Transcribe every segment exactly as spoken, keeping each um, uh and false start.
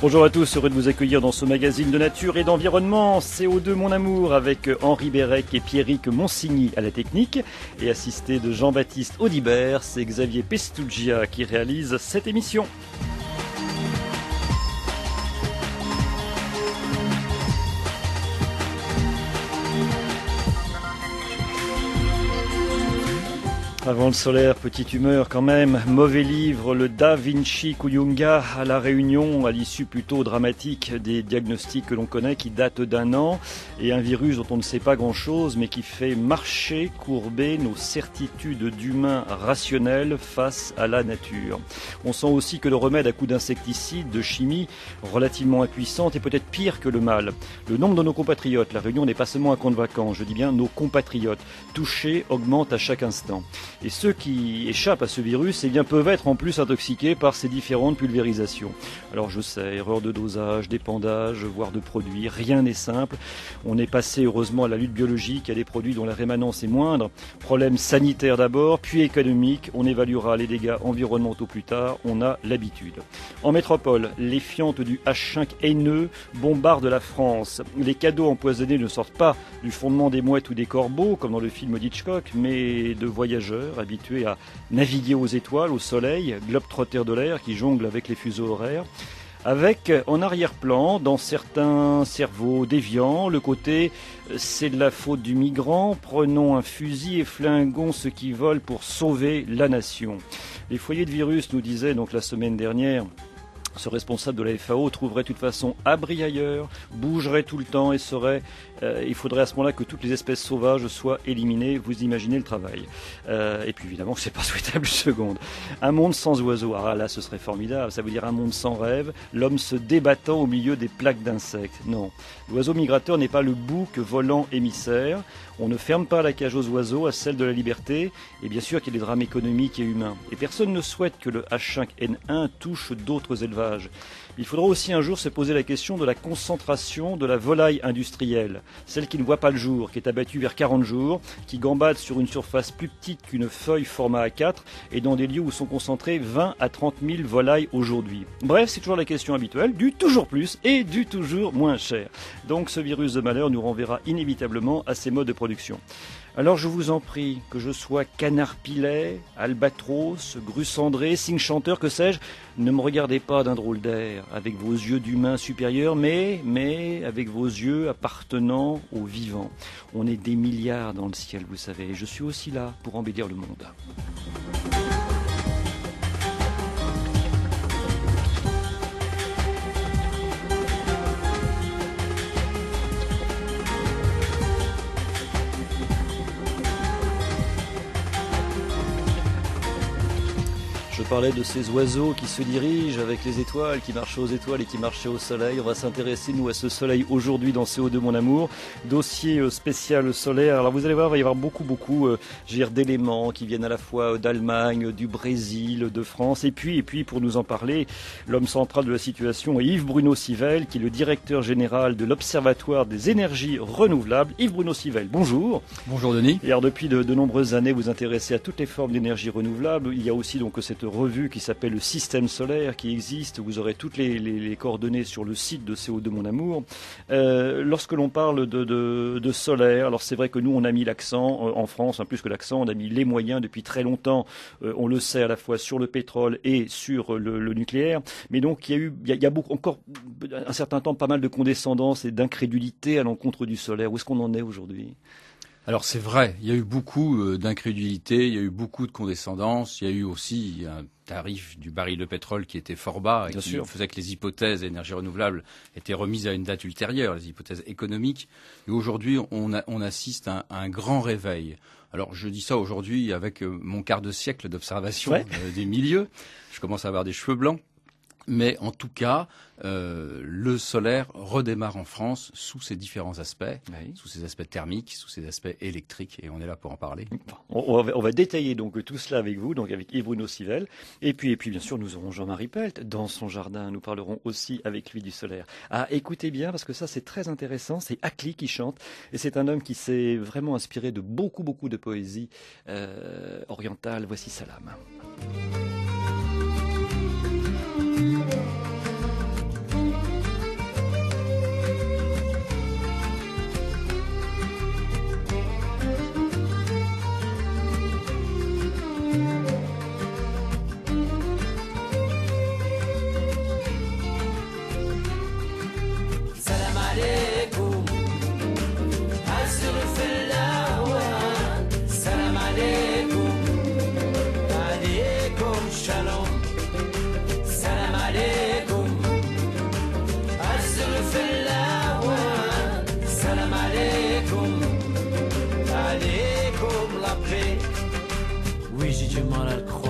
Bonjour à tous, heureux de vous accueillir dans ce magazine de nature et d'environnement, C O deux Mon Amour, avec Henri Bérec et Pierrick Monsigny à la technique, et assisté de Jean-Baptiste Audibert, c'est Xavier Pestuggia qui réalise cette émission. Avant le solaire, petite humeur quand même. Mauvais livre, le Da Vinci Kuyunga à La Réunion, à l'issue plutôt dramatique des diagnostics que l'on connaît, qui datent d'un an, et un virus dont on ne sait pas grand-chose, mais qui fait marcher, courber nos certitudes d'humains rationnels face à la nature. On sent aussi que le remède à coup d'insecticides, de chimie, relativement impuissante, est peut-être pire que le mal. Le nombre de nos compatriotes, La Réunion n'est pas seulement un camp de vacances, je dis bien nos compatriotes, touchés augmente à chaque instant. Et ceux qui échappent à ce virus, eh bien, peuvent être en plus intoxiqués par ces différentes pulvérisations. Alors je sais, erreur de dosage, d'épandage, voire de produits, rien n'est simple. On est passé heureusement à la lutte biologique, à des produits dont la rémanence est moindre. Problème sanitaire d'abord, puis économique. On évaluera les dégâts environnementaux plus tard, on a l'habitude. En métropole, les fientes du H cinq haineux bombardent la France. Les cadeaux empoisonnés ne sortent pas du fondement des mouettes ou des corbeaux, comme dans le film d'Hitchcock, mais de voyageurs habitués à naviguer aux étoiles, au soleil, globe-trotters de l'air qui jonglent avec les fuseaux horaires, avec en arrière-plan, dans certains cerveaux déviants, le côté « c'est de la faute du migrant, prenons un fusil et flinguons ceux qui volent pour sauver la nation ». Les foyers de virus, nous disait donc la semaine dernière, ce responsable de la F A O trouverait de toute façon abri ailleurs, bougerait tout le temps et serait... Euh, il faudrait à ce moment-là que toutes les espèces sauvages soient éliminées. Vous imaginez le travail. Euh, et puis évidemment, c'est pas souhaitable une seconde. Un monde sans oiseaux. Ah là, ce serait formidable. Ça veut dire un monde sans rêve. L'homme se débattant au milieu des plaques d'insectes. Non. L'oiseau migrateur n'est pas le bouc volant émissaire. On ne ferme pas la cage aux oiseaux, à celle de la liberté. Et bien sûr qu'il y a des drames économiques et humains. Et personne ne souhaite que le H cinq N un touche d'autres élevages. Il faudra aussi un jour se poser la question de la concentration de la volaille industrielle, celle qui ne voit pas le jour, qui est abattue vers quarante jours, qui gambade sur une surface plus petite qu'une feuille format A quatre et dans des lieux où sont concentrées vingt à trente mille volailles aujourd'hui. Bref, c'est toujours la question habituelle, du toujours plus et du toujours moins cher. Donc ce virus de malheur nous renverra inévitablement à ces modes de production. Alors je vous en prie, que je sois canard-pilet, albatros, grue cendrée, cygne chanteur, que sais-je, ne me regardez pas d'un drôle d'air, avec vos yeux d'humain supérieur, mais, mais avec vos yeux appartenant aux vivants. On est des milliards dans le ciel, vous savez, et je suis aussi là pour embellir le monde. Je parlais de ces oiseaux qui se dirigent avec les étoiles, qui marchent aux étoiles et qui marchaient au soleil. On va s'intéresser, nous, à ce soleil aujourd'hui dans C O deux Mon Amour. Dossier spécial solaire. Alors vous allez voir, il va y avoir beaucoup, beaucoup euh, d'éléments qui viennent à la fois d'Allemagne, du Brésil, de France. Et puis, et puis pour nous en parler, l'homme central de la situation est Yves Bruno Civelle, qui est le directeur général de l'Observatoire des énergies renouvelables. Yves Bruno Civelle, bonjour. Bonjour Denis. Et alors depuis de, de nombreuses années, vous vous intéressez à toutes les formes d'énergie renouvelable. Il y a aussi donc cette revue qui s'appelle le Système solaire qui existe. Vous aurez toutes les, les, les coordonnées sur le site de C O deux Mon Amour. Euh, lorsque l'on parle de, de, de solaire, alors c'est vrai que nous on a mis l'accent euh, en France, hein, plus que l'accent, on a mis les moyens depuis très longtemps. Euh, on le sait à la fois sur le pétrole et sur le, le nucléaire. Mais donc il y a eu, il y a, il y a beaucoup, encore un certain temps, pas mal de condescendance et d'incrédulité à l'encontre du solaire. Où est-ce qu'on en est aujourd'hui ? Alors c'est vrai, il y a eu beaucoup d'incrédulité, il y a eu beaucoup de condescendance, il y a eu aussi un tarif du baril de pétrole qui était fort bas et Bien qui sûr. faisait que les hypothèses d'énergie renouvelable étaient remises à une date ultérieure, les hypothèses économiques. Et aujourd'hui, on, a, on assiste à un, à un grand réveil. Alors je dis ça aujourd'hui avec mon quart de siècle d'observation ouais. des milieux. Je commence à avoir des cheveux blancs. Mais en tout cas, euh, le solaire redémarre en France sous ses différents aspects, oui. sous ses aspects thermiques, sous ses aspects électriques, et on est là pour en parler. On, on, va, on va détailler donc tout cela avec vous, donc avec Yves Bruno Civelle, et puis et puis bien sûr nous aurons Jean-Marie Pelt dans son jardin. Nous parlerons aussi avec lui du solaire. Ah, écoutez bien parce que ça c'est très intéressant. C'est Akli qui chante, et c'est un homme qui s'est vraiment inspiré de beaucoup beaucoup de poésie euh, orientale. Voici Salam.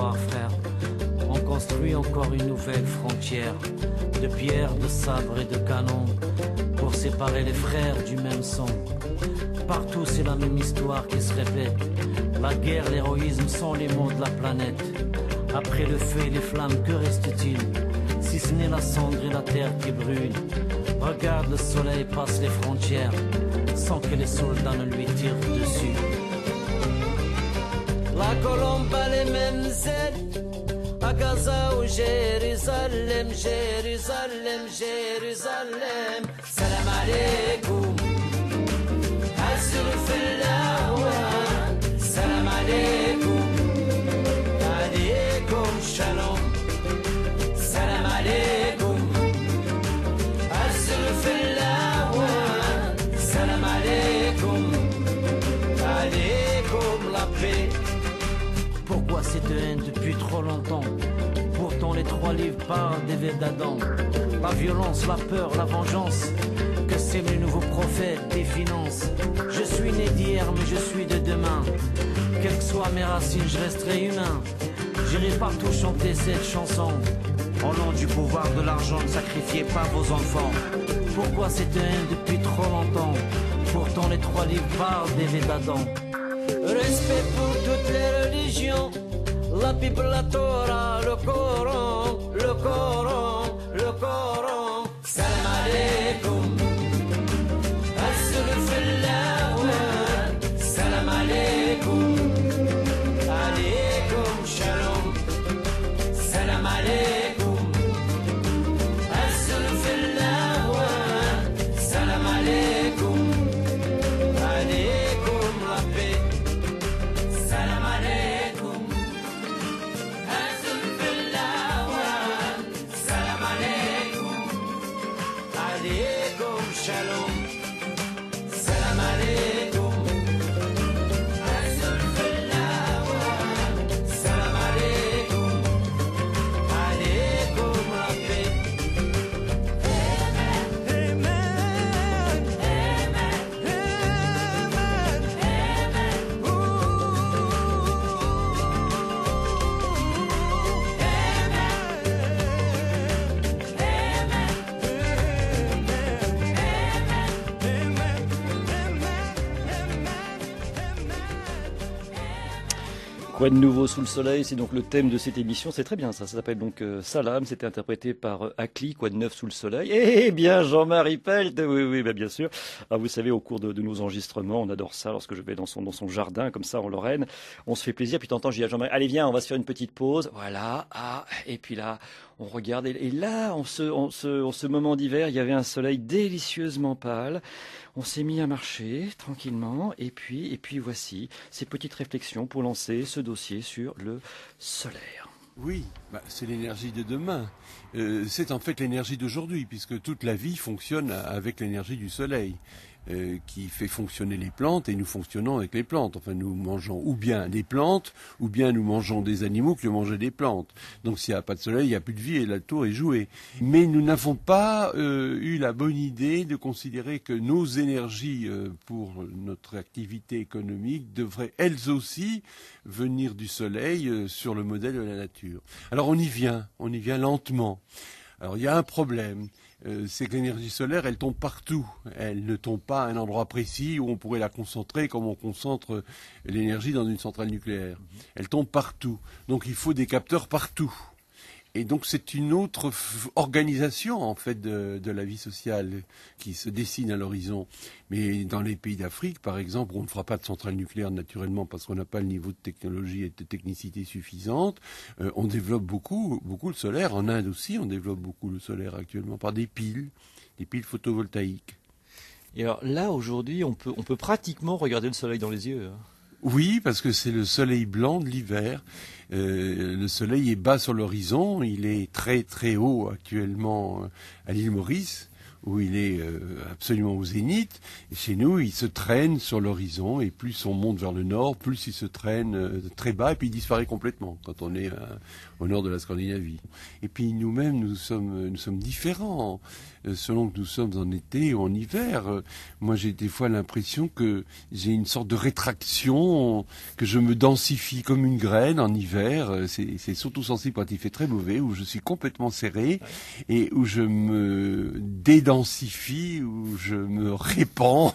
l'histoire, frère. On construit encore une nouvelle frontière, de pierres, de sabres et de canons, pour séparer les frères du même sang. Partout c'est la même histoire qui se répète. La guerre, l'héroïsme sont les mots de la planète. Après le feu et les flammes, que reste-t-il, si ce n'est la cendre et la terre qui brûlent? Regarde, le soleil passe les frontières, sans que les soldats ne lui tirent dessus. La colombe a les mêmes ailes, à Gaza ou Jérusalem, Jérusalem, Jérusalem. Salam alaikum, asruf al-awan. Salam alaikum, alaikum shalom. Salam alaikum, asruf al-awan. Salam alaikum, alaikum la paix. Pourquoi cette haine depuis trop longtemps? Pourtant les trois livres parlent des vers d'Adam. La violence, la peur, la vengeance, que c'est le nouveau prophète des finances. Je suis né d'hier mais je suis de demain. Quelles que soient mes racines, je resterai humain. J'irai partout chanter cette chanson. Au nom du pouvoir de l'argent, ne sacrifiez pas vos enfants. Pourquoi cette haine depuis trop longtemps? Pourtant les trois livres parlent des vers d'Adam. Respect pour toutes les religions, la Bible, la Torah, le Coran, le Coran, le Coran. Salam alaikum, asruf al-awan. Salam alaikum, alaikum shalom. Salam alaikum, asruf al-awan. Salam alaikum, alaikum la paix. Salam alaikum, asruf al-awan. Salam alaikum, alaikum shalom. Salam alaikum, asruf al-awan. Salam alaikum, alaikum la paix. Amen, amen, amen, amen, Quoi de nouveau sous le soleil, c'est donc le thème de cette émission, c'est très bien ça, ça s'appelle donc euh, Salam, c'était interprété par euh, Akli, quoi de neuf sous le soleil. Eh bien Jean-Marie Pelt, oui oui bah, bien sûr, ah, vous savez au cours de, de nos enregistrements, on adore ça lorsque je vais dans son, dans son jardin comme ça en Lorraine, on se fait plaisir, puis t'entends, je dis à Jean-Marie, allez viens, on va se faire une petite pause, voilà, ah, et puis là, on regarde, et, et là, en ce, en, ce, en ce moment d'hiver, il y avait un soleil délicieusement pâle. On s'est mis à marcher tranquillement et puis, et puis voici ces petites réflexions pour lancer ce dossier sur le solaire. Oui, bah, c'est l'énergie de demain. Euh, c'est en fait l'énergie d'aujourd'hui puisque toute la vie fonctionne avec l'énergie du soleil. Euh, qui fait fonctionner les plantes et nous fonctionnons avec les plantes. Enfin, nous mangeons ou bien des plantes, ou bien nous mangeons des animaux qui ont mangé des plantes. Donc s'il n'y a pas de soleil, il n'y a plus de vie et la tour est jouée. Mais nous n'avons pas euh, eu la bonne idée de considérer que nos énergies euh, pour notre activité économique devraient elles aussi venir du soleil euh, sur le modèle de la nature. Alors on y vient, on y vient lentement. Alors il y a un problème. Euh, c'est que l'énergie solaire, elle tombe partout. Elle ne tombe pas à un endroit précis où on pourrait la concentrer comme on concentre l'énergie dans une centrale nucléaire. Elle tombe partout. Donc il faut des capteurs partout. Et donc c'est une autre f- organisation en fait de, de la vie sociale qui se dessine à l'horizon. Mais dans les pays d'Afrique, par exemple, où on ne fera pas de centrale nucléaire naturellement parce qu'on n'a pas le niveau de technologie et de technicité suffisante, euh, on développe beaucoup, beaucoup le solaire. En Inde aussi, on développe beaucoup le solaire actuellement par des piles, des piles photovoltaïques. Et alors là aujourd'hui, on peut, on peut pratiquement regarder le soleil dans les yeux. Hein. Oui, parce que c'est le soleil blanc de l'hiver. Euh, le soleil est bas sur l'horizon, il est très très haut actuellement à l'île Maurice, où il est euh, absolument au zénith. Et chez nous, il se traîne sur l'horizon, et plus on monte vers le nord, plus il se traîne euh, très bas, et puis il disparaît complètement quand on est euh, au nord de la Scandinavie. Et puis nous-mêmes, nous sommes, nous sommes différents, euh, selon que nous sommes en été ou en hiver. Euh, moi, j'ai des fois l'impression que j'ai une sorte de rétraction, que je me densifie comme une graine en hiver. Euh, c'est, c'est surtout sensible quand il fait très mauvais, où je suis complètement serré, et où je me dédensifie, où je me répands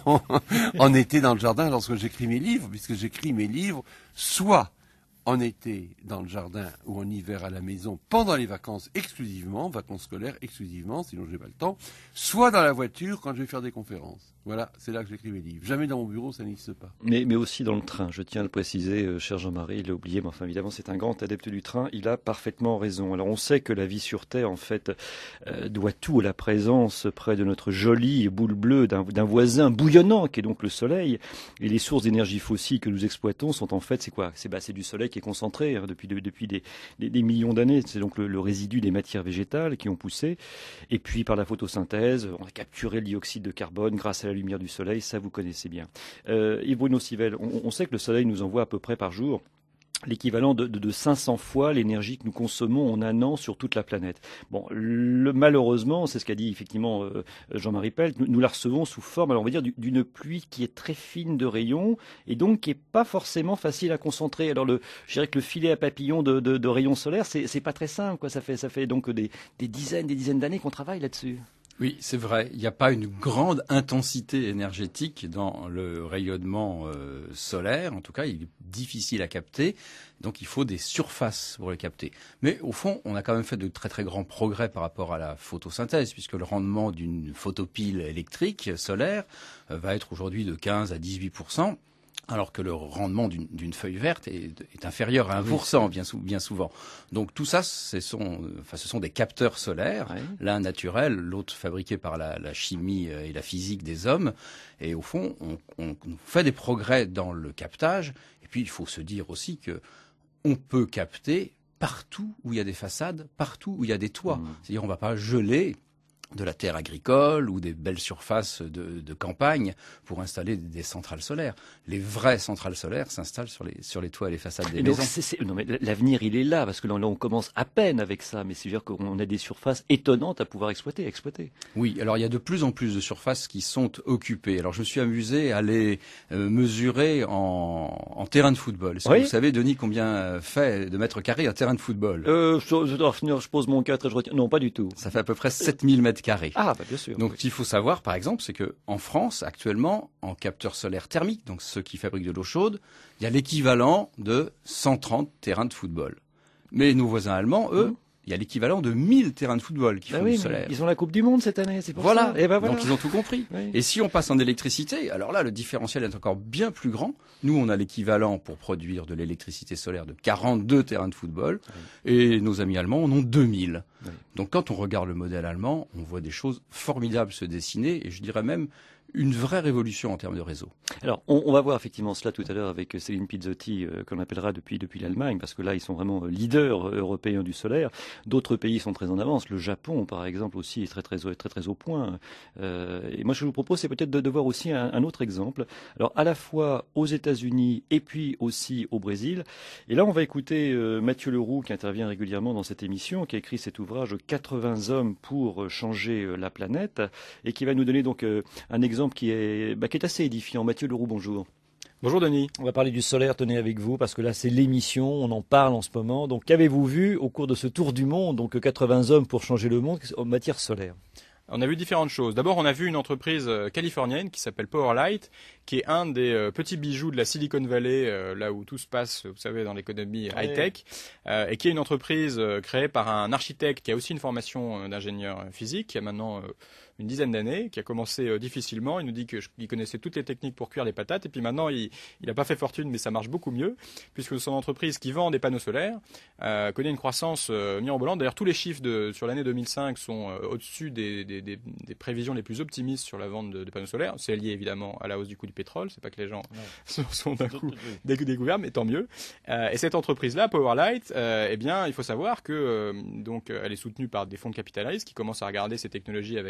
en été dans le jardin lorsque j'écris mes livres, puisque j'écris mes livres soit en été dans le jardin ou en hiver à la maison pendant les vacances exclusivement, vacances scolaires exclusivement, sinon je n'ai pas le temps, soit dans la voiture quand je vais faire des conférences. Voilà, c'est là que j'écris mes livres. Jamais dans mon bureau, ça n'existe pas. Mais, mais aussi dans le train, je tiens à le préciser, euh, cher Jean-Marie, il l'a oublié, mais enfin évidemment c'est un grand adepte du train, il a parfaitement raison. Alors on sait que la vie sur Terre, en fait, euh, doit tout à la présence près de notre jolie boule bleue d'un, d'un voisin bouillonnant, qui est donc le Soleil. Et les sources d'énergie fossile que nous exploitons sont en fait, c'est quoi c'est, bah, c'est du Soleil qui est concentré hein, depuis, de, depuis des, des, des millions d'années. C'est donc le, le résidu des matières végétales qui ont poussé. Et puis par la photosynthèse, on a capturé le dioxyde de carbone grâce à la la lumière du soleil, ça vous connaissez bien. Euh, Yves Bruno Civelle, on, on sait que le soleil nous envoie à peu près par jour l'équivalent de, de, de cinq cents fois l'énergie que nous consommons en un an sur toute la planète. Bon, le, malheureusement, c'est ce qu'a dit effectivement euh, Jean-Marie Pelt, nous, nous la recevons sous forme, alors on va dire, d'une pluie qui est très fine de rayons et donc qui est pas forcément facile à concentrer. Alors le, je dirais que le filet à papillons de, de, de rayons solaires, c'est, c'est pas très simple, quoi. Ça fait, ça fait donc des, des dizaines, des dizaines d'années qu'on travaille là-dessus. Oui, c'est vrai. Il n'y a pas une grande intensité énergétique dans le rayonnement euh, solaire. En tout cas, il est difficile à capter. Donc, il faut des surfaces pour les capter. Mais au fond, on a quand même fait de très très grands progrès par rapport à la photosynthèse, puisque le rendement d'une photopile électrique solaire euh, va être aujourd'hui de quinze à dix-huit pour cent. Alors que le rendement d'une, d'une feuille verte est, est inférieur à un pour cent bien, sou, bien souvent. Donc tout ça, ce sont, enfin, ce sont des capteurs solaires, oui. L'un naturel, l'autre fabriqué par la, la chimie et la physique des hommes. Et au fond, on, on, on fait des progrès dans le captage. Et puis il faut se dire aussi que on peut capter partout où il y a des façades, partout où il y a des toits. Mmh. C'est-à-dire on ne va pas geler de la terre agricole ou des belles surfaces de, de campagne pour installer des centrales solaires. Les vraies centrales solaires s'installent sur les, sur les toits et les façades des et maisons. Donc c'est, c'est, non mais l'avenir, il est là, parce que là, là on commence à peine avec ça, mais c'est-à-dire qu'on a des surfaces étonnantes à pouvoir exploiter, exploiter. Oui, alors il y a de plus en plus de surfaces qui sont occupées. Alors je me suis amusé à les euh, mesurer en, en terrain de football. Est-ce oui. que vous savez, Denis, combien fait de mètres carrés un terrain de football euh, je, je dois finir, je pose mon quatre et je retiens. Non, pas du tout. Ça fait à peu près sept mille mètres carrés. Ah, bah bien sûr. Donc, oui. ce qu'il faut savoir, par exemple, c'est que en France, actuellement, en capteurs solaires thermiques, donc ceux qui fabriquent de l'eau chaude, il y a l'équivalent de cent trente terrains de football. Mais nos voisins allemands, eux, mmh. il y a l'équivalent de mille terrains de football qui bah font oui, du solaire. Ils ont la Coupe du Monde cette année, c'est pour voilà. ça. Et ben voilà. Donc ils ont tout compris. Oui. Et si on passe en électricité, alors là, le différentiel est encore bien plus grand. Nous, on a l'équivalent pour produire de l'électricité solaire de quarante-deux terrains de football. Oui. Et nos amis allemands en ont deux mille. Oui. Donc quand on regarde le modèle allemand, on voit des choses formidables se dessiner. Et je dirais même une vraie révolution en termes de réseau. Alors, on, on va voir effectivement cela tout à l'heure avec Céline Pizzotti, euh, qu'on appellera depuis depuis l'Allemagne, parce que là, ils sont vraiment leaders européens du solaire. D'autres pays sont très en avance. Le Japon, par exemple, aussi est très très très très, très au point. Euh, et moi, je vous propose, c'est peut-être de, de voir aussi un, un autre exemple. Alors, à la fois aux États-Unis et puis aussi au Brésil. Et là, on va écouter euh, Mathieu Leroux, qui intervient régulièrement dans cette émission, qui a écrit cet ouvrage quatre-vingts hommes pour changer euh, la planète, et qui va nous donner donc euh, un exemple qui est, bah, qui est assez édifiant. Mathieu Leroux, bonjour. Bonjour Denis. On va parler du solaire, tenez avec vous, parce que là c'est l'émission, on en parle en ce moment. Donc qu'avez-vous vu au cours de ce tour du monde, donc quatre-vingts hommes pour changer le monde en matière solaire? On a vu différentes choses. D'abord, on a vu une entreprise californienne qui s'appelle Powerlight, qui est un des euh, petits bijoux de la Silicon Valley, euh, là où tout se passe, vous savez, dans l'économie ouais. high-tech, euh, et qui est une entreprise euh, créée par un architecte qui a aussi une formation euh, d'ingénieur physique, qui a maintenant euh, une dizaine d'années, qui a commencé euh, difficilement. Il nous dit qu'il connaissait toutes les techniques pour cuire les patates, et puis maintenant, il n'a pas fait fortune, mais ça marche beaucoup mieux, puisque son entreprise qui vend des panneaux solaires euh, connaît une croissance euh, mirobolante. D'ailleurs, tous les chiffres de, sur l'année deux mille cinq sont euh, au-dessus des, des, des, des prévisions les plus optimistes sur la vente de, de panneaux solaires. C'est lié évidemment à la hausse du coût du pétrole, c'est pas que les gens ouais. sont, sont d'un coup découverts, mais tant mieux. Euh, et cette entreprise-là, Powerlight, euh, eh bien, il faut savoir que euh, donc elle est soutenue par des fonds de capitalistes qui commencent à regarder ces technologies avec un intérêt.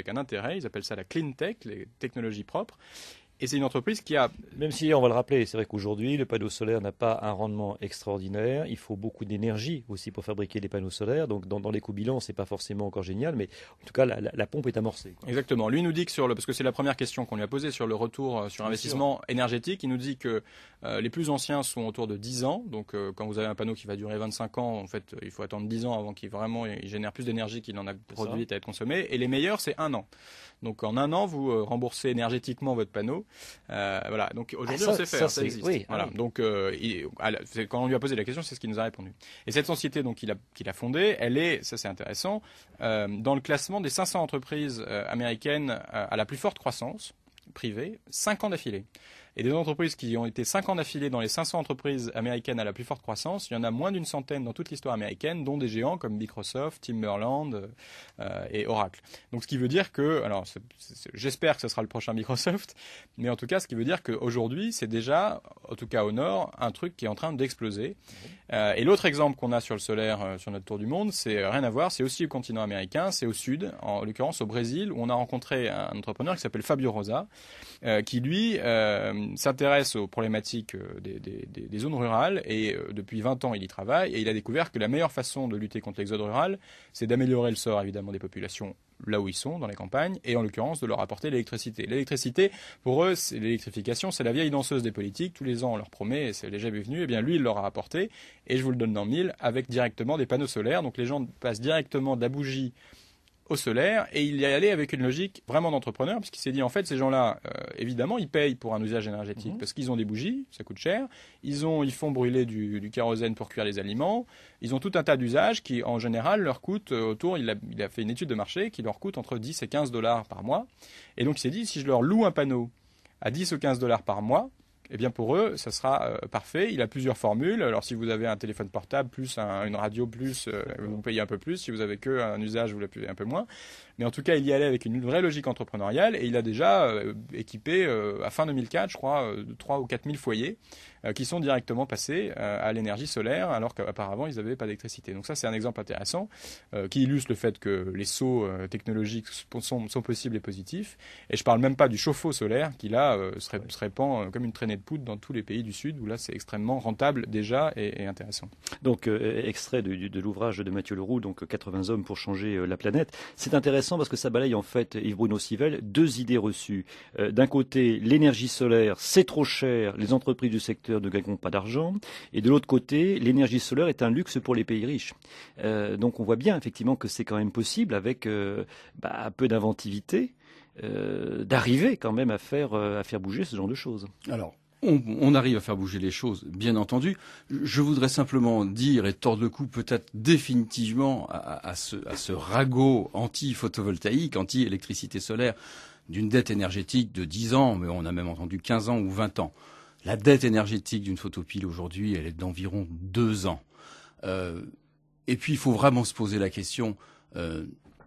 accélérée. Ils appellent ça la clean tech, les technologies propres. Et c'est une entreprise qui a... Même si, on va le rappeler, c'est vrai qu'aujourd'hui, le panneau solaire n'a pas un rendement extraordinaire. Il faut beaucoup d'énergie aussi pour fabriquer des panneaux solaires. Donc, dans, dans l'éco-bilan, c'est pas forcément encore génial. Mais en tout cas, la, la, la pompe est amorcée, quoi. Exactement. Lui nous dit que sur le... Parce que c'est la première question qu'on lui a posée sur le retour sur investissement énergétique. Il nous dit que euh, les plus anciens sont autour de dix ans. Donc, euh, quand vous avez un panneau qui va durer vingt-cinq ans, en fait, il faut attendre dix ans avant qu'il vraiment il génère plus d'énergie qu'il en a produite à être consommé. Et les meilleurs, c'est un an. Donc, en un an, vous euh, remboursez énergétiquement votre panneau. Euh, Voilà, donc aujourd'hui ah, on sait faire, ça, ça existe. Oui, voilà. Ah oui. Donc euh, il, quand on lui a posé la question, c'est ce qu'il nous a répondu. Et cette société donc qu'il a, qu'il a fondée, elle est, ça c'est intéressant, euh, dans le classement des cinq cents entreprises euh, américaines euh, à la plus forte croissance privée, cinq ans d'affilée. Et des entreprises qui ont été cinq ans d'affilée dans les cinq cents entreprises américaines à la plus forte croissance, il y en a moins d'une centaine dans toute l'histoire américaine, dont des géants comme Microsoft, Timberland euh, et Oracle. Donc ce qui veut dire que, alors c'est, c'est, j'espère que ce sera le prochain Microsoft, mais en tout cas ce qui veut dire qu'aujourd'hui c'est déjà, en tout cas au nord, un truc qui est en train d'exploser. Euh, et l'autre exemple qu'on a sur le solaire, euh, sur notre tour du monde, c'est euh, rien à voir, c'est aussi au continent américain, c'est au sud, en l'occurrence au Brésil, où on a rencontré un entrepreneur qui s'appelle Fabio Rosa, euh, qui lui euh, s'intéresse aux problématiques des, des, des, des zones rurales et euh, depuis vingt ans il y travaille et il a découvert que la meilleure façon de lutter contre l'exode rural, c'est d'améliorer le sort évidemment des populations là où ils sont, dans les campagnes, et en l'occurrence de leur apporter l'électricité. L'électricité, pour eux, c'est l'électrification, c'est la vieille danseuse des politiques. Tous les ans, on leur promet, et c'est les jamais venu. Eh bien, lui, il leur a apporté, et je vous le donne dans mille, avec directement des panneaux solaires. Donc, les gens passent directement de la bougie au solaire, et il y est allé avec une logique vraiment d'entrepreneur, parce qu'il s'est dit, en fait, ces gens-là, euh, évidemment, ils payent pour un usage énergétique, mmh. parce qu'ils ont des bougies, ça coûte cher, ils, ont, ils font brûler du, du kérosène pour cuire les aliments, ils ont tout un tas d'usages qui, en général, leur coûtent autour, il a, il a fait une étude de marché, qui leur coûte entre dix et quinze dollars par mois, et donc il s'est dit, si je leur loue un panneau à dix ou quinze dollars par mois, eh bien pour eux, ça sera euh, parfait. Il a plusieurs formules. Alors si vous avez un téléphone portable, plus un, une radio, plus euh, vous payez un peu plus. Si vous avez que un usage, vous le payez un peu moins. Mais en tout cas, il y allait avec une vraie logique entrepreneuriale et il a déjà euh, équipé, euh, à fin deux mille quatre, je crois, euh, trois ou quatre mille foyers euh, qui sont directement passés euh, à l'énergie solaire, alors qu'auparavant, ils n'avaient pas d'électricité. Donc ça, c'est un exemple intéressant euh, qui illustre le fait que les sauts euh, technologiques sont, sont possibles et positifs. Et je ne parle même pas du chauffe-eau solaire qui, là, euh, se, se répand euh, comme une traînée de poudre dans tous les pays du Sud, où là, c'est extrêmement rentable déjà et, et intéressant. Donc, euh, extrait de, de l'ouvrage de Mathieu Leroux, donc quatre-vingts hommes pour changer euh, la planète. C'est intéressant parce que ça balaye en fait, Yves-Bruno Civelle, deux idées reçues. Euh, d'un côté, l'énergie solaire, c'est trop cher, les entreprises du secteur ne gagneront pas d'argent. Et de l'autre côté, l'énergie solaire est un luxe pour les pays riches. Euh, donc on voit bien effectivement que c'est quand même possible, avec euh, bah, un peu d'inventivité, euh, d'arriver quand même à faire, euh, à faire bouger ce genre de choses. Alors, On, on arrive à faire bouger les choses, bien entendu. Je voudrais simplement dire et tordre le cou peut-être définitivement à, à, ce, à ce ragot anti-photovoltaïque, anti-électricité solaire d'une dette énergétique de dix ans, mais on a même entendu quinze ans ou vingt ans. La dette énergétique d'une photopile aujourd'hui, elle est d'environ deux ans. Euh, et puis il faut vraiment se poser la question... Euh,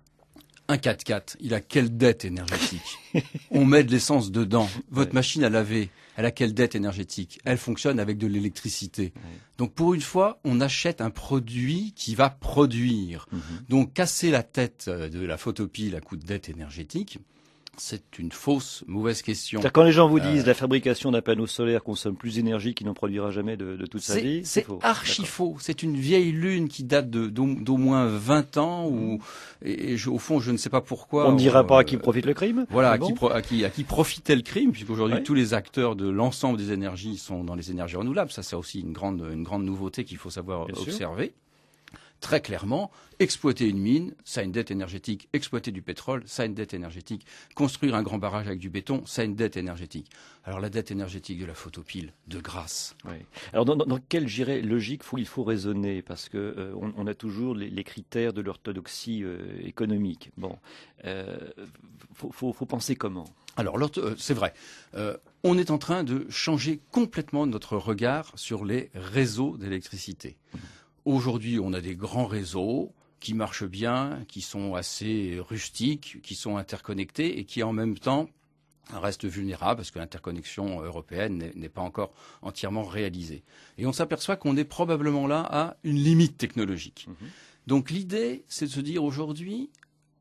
Un quatre-quatre, il a quelle dette énergétique? On met de l'essence dedans. Votre ouais. machine à laver, elle a quelle dette énergétique? Elle fonctionne avec de l'électricité. Ouais. Donc pour une fois, on achète un produit qui va produire. Mm-hmm. Donc casser la tête de la photopile à coup de dette énergétique, c'est une fausse, mauvaise question. C'est-à-dire quand les gens vous disent euh, la fabrication d'un panneau solaire consomme plus d'énergie qu'il n'en produira jamais de, de toute sa vie, c'est, c'est faux. archi faux. C'est une vieille lune qui date de, d'au, d'au moins vingt ans. Où, et, et je, au fond, je ne sais pas pourquoi. On ne dira euh, pas à qui profite le crime. Voilà, ah à, bon qui pro, à, qui, à qui profitait le crime, puisqu'aujourd'hui, ouais. tous les acteurs de l'ensemble des énergies sont dans les énergies renouvelables. Ça, c'est aussi une grande, une grande nouveauté qu'il faut savoir Bien observer. Sûr. Très clairement, exploiter une mine, ça a une dette énergétique. Exploiter du pétrole, ça a une dette énergétique. Construire un grand barrage avec du béton, ça a une dette énergétique. Alors la dette énergétique de la photopile, de grâce. Oui. Alors dans, dans, dans quelle j'irais, logique faut, il faut raisonner? Parce que euh, on, on a toujours les, les critères de l'orthodoxie euh, économique. Bon, euh, faut, faut, faut penser comment? Alors, euh, c'est vrai. Euh, on est en train de changer complètement notre regard sur les réseaux d'électricité. Mmh. Aujourd'hui, on a des grands réseaux qui marchent bien, qui sont assez rustiques, qui sont interconnectés et qui en même temps restent vulnérables parce que l'interconnexion européenne n'est, n'est pas encore entièrement réalisée. Et on s'aperçoit qu'on est probablement là à une limite technologique. Mmh. Donc l'idée, c'est de se dire aujourd'hui,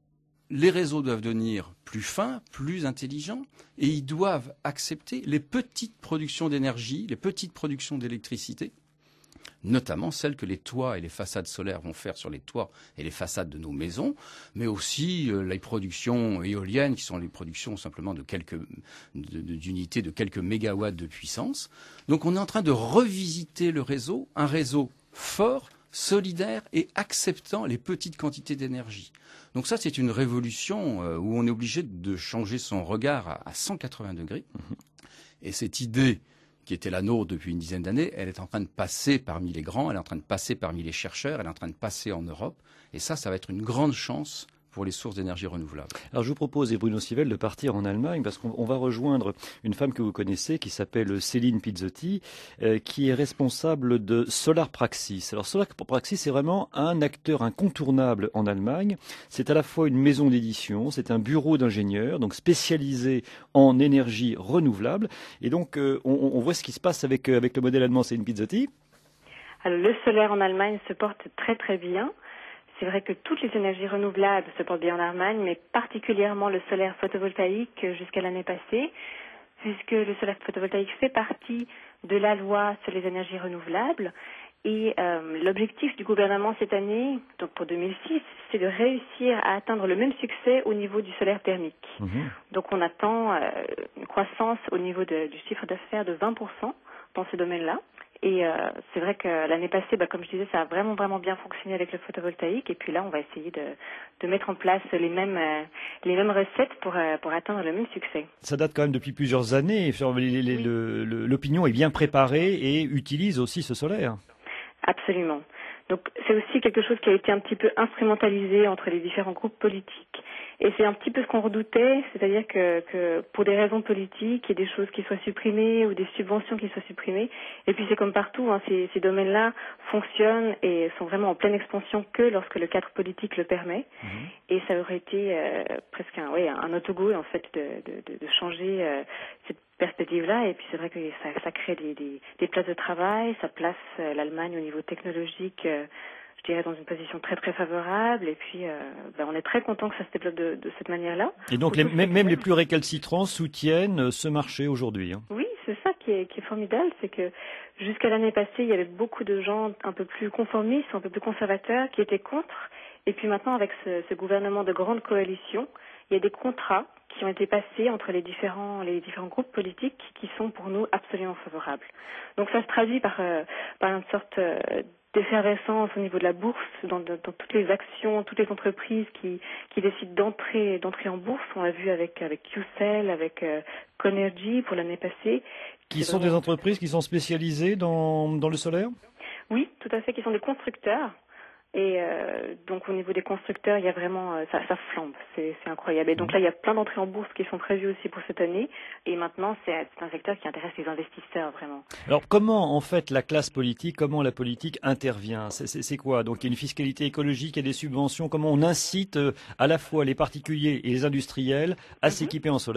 les réseaux doivent devenir plus fins, plus intelligents, et ils doivent accepter les petites productions d'énergie, les petites productions d'électricité, notamment celles que les toits et les façades solaires vont faire sur les toits et les façades de nos maisons, mais aussi euh, les productions éoliennes, qui sont les productions simplement de quelques de, de, d'unités de quelques mégawatts de puissance. Donc on est en train de revisiter le réseau, un réseau fort, solidaire et acceptant les petites quantités d'énergie. Donc ça, c'est une révolution euh, où on est obligé de changer son regard à, à cent quatre-vingts degrés. Mmh. Et cette idée qui était la nôtre depuis une dizaine d'années, elle est en train de passer parmi les grands, elle est en train de passer parmi les chercheurs, elle est en train de passer en Europe. Et ça, ça va être une grande chance pour les sources d'énergie renouvelable. Alors je vous propose, et Bruno Stivell, de partir en Allemagne, parce qu'on va rejoindre une femme que vous connaissez, qui s'appelle Céline Pizzotti, euh, qui est responsable de Solar Praxis. Alors Solar Praxis, c'est vraiment un acteur incontournable en Allemagne. C'est à la fois une maison d'édition, c'est un bureau d'ingénieurs, donc spécialisé en énergie renouvelable. Et donc euh, on, on voit ce qui se passe avec, euh, avec le modèle allemand. Céline Pizzotti. Alors le solaire en Allemagne se porte très très bien. C'est vrai que toutes les énergies renouvelables se portent bien en Allemagne, mais particulièrement le solaire photovoltaïque jusqu'à l'année passée, puisque le solaire photovoltaïque fait partie de la loi sur les énergies renouvelables. Et euh, l'objectif du gouvernement cette année, donc pour deux mille six, c'est de réussir à atteindre le même succès au niveau du solaire thermique. Mmh. Donc on attend euh, une croissance au niveau de, du chiffre d'affaires de vingt pour cent dans ce domaine-là. Et euh, c'est vrai que l'année passée, bah, comme je disais, ça a vraiment vraiment bien fonctionné avec le photovoltaïque. Et puis là, on va essayer de, de mettre en place les mêmes euh, les mêmes recettes pour euh, pour atteindre le même succès. Ça date quand même depuis plusieurs années. L'opinion est bien préparée et utilise aussi ce solaire. Absolument. Donc c'est aussi quelque chose qui a été un petit peu instrumentalisé entre les différents groupes politiques. Et c'est un petit peu ce qu'on redoutait, c'est-à-dire que, que pour des raisons politiques, il y a des choses qui soient supprimées ou des subventions qui soient supprimées. Et puis c'est comme partout, hein, ces, ces domaines-là fonctionnent et sont vraiment en pleine expansion que lorsque le cadre politique le permet. Mmh. Et ça aurait été euh, presque un, ouais, un autogol en fait de, de, de changer euh, cette perspective-là. Et puis c'est vrai que ça, ça crée des, des, des places de travail, ça place euh, l'Allemagne au niveau technologique euh, je dirais dans une position très très favorable et puis euh, ben, on est très content que ça se développe de, de cette manière-là. Et donc les, même, même les plus récalcitrants soutiennent ce marché aujourd'hui. Hein. Oui, c'est ça qui est, qui est formidable, c'est que jusqu'à l'année passée, il y avait beaucoup de gens un peu plus conformistes, un peu plus conservateurs qui étaient contre. Et puis maintenant, avec ce, ce gouvernement de grande coalition, il y a des contrats qui ont été passés entre les différents les différents groupes politiques qui sont pour nous absolument favorables. Donc ça se traduit par euh, par une sorte euh, d'effervescence au niveau de la bourse, dans, dans, dans toutes les actions, toutes les entreprises qui, qui décident d'entrer, d'entrer en bourse. On l'a vu avec, avec Qcell, avec euh, Conergy pour l'année passée. Qui sont des entreprises qui sont spécialisées dans, dans le solaire ? Oui, tout à fait, qui sont des constructeurs. Et euh, donc au niveau des constructeurs, il y a vraiment euh, ça, ça flambe, c'est, c'est incroyable. Et donc là, il y a plein d'entrées en bourse qui sont prévues aussi pour cette année. Et maintenant, c'est, c'est un secteur qui intéresse les investisseurs vraiment. Alors comment en fait la classe politique, comment la politique intervient ? C'est, c'est, c'est quoi ? Donc il y a une fiscalité écologique, il y a des subventions. Comment on incite euh, à la fois les particuliers et les industriels à mm-hmm. s'équiper en solaire ?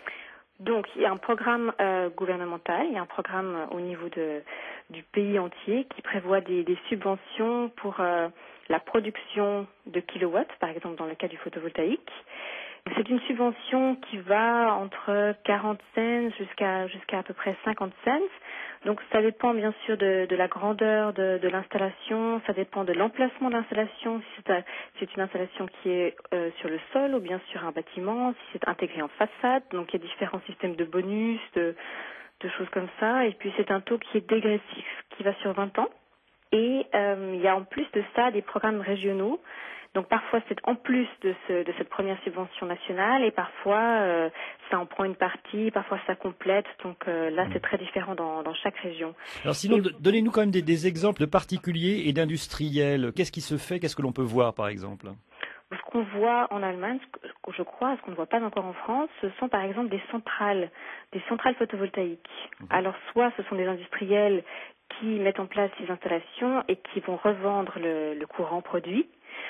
Donc, il y a un programme euh, gouvernemental, il y a un programme euh, au niveau de, du pays entier qui prévoit des, des subventions pour euh, la production de kilowatts, par exemple dans le cas du photovoltaïque. C'est une subvention qui va entre quarante cents jusqu'à jusqu'à à peu près cinquante cents. Donc ça dépend bien sûr de, de la grandeur de, de l'installation, ça dépend de l'emplacement de l'installation, si c'est, un, c'est une installation qui est euh, sur le sol ou bien sur un bâtiment, si c'est intégré en façade. Donc il y a différents systèmes de bonus, de, de choses comme ça. Et puis c'est un taux qui est dégressif, qui va sur vingt ans. Et euh, il y a en plus de ça des programmes régionaux. Donc parfois c'est en plus de, ce, de cette première subvention nationale et parfois euh, ça en prend une partie, parfois ça complète. Donc euh, là c'est très différent dans, dans chaque région. Alors sinon, et... donnez-nous quand même des, des exemples de particuliers et d'industriels. Qu'est-ce qui se fait ? Qu'est-ce que l'on peut voir par exemple ? Ce qu'on voit en Allemagne, ce que je crois, ce qu'on ne voit pas encore en France, ce sont par exemple des centrales, des centrales photovoltaïques. Mmh. Alors soit ce sont des industriels qui mettent en place ces installations et qui vont revendre le, le courant produit,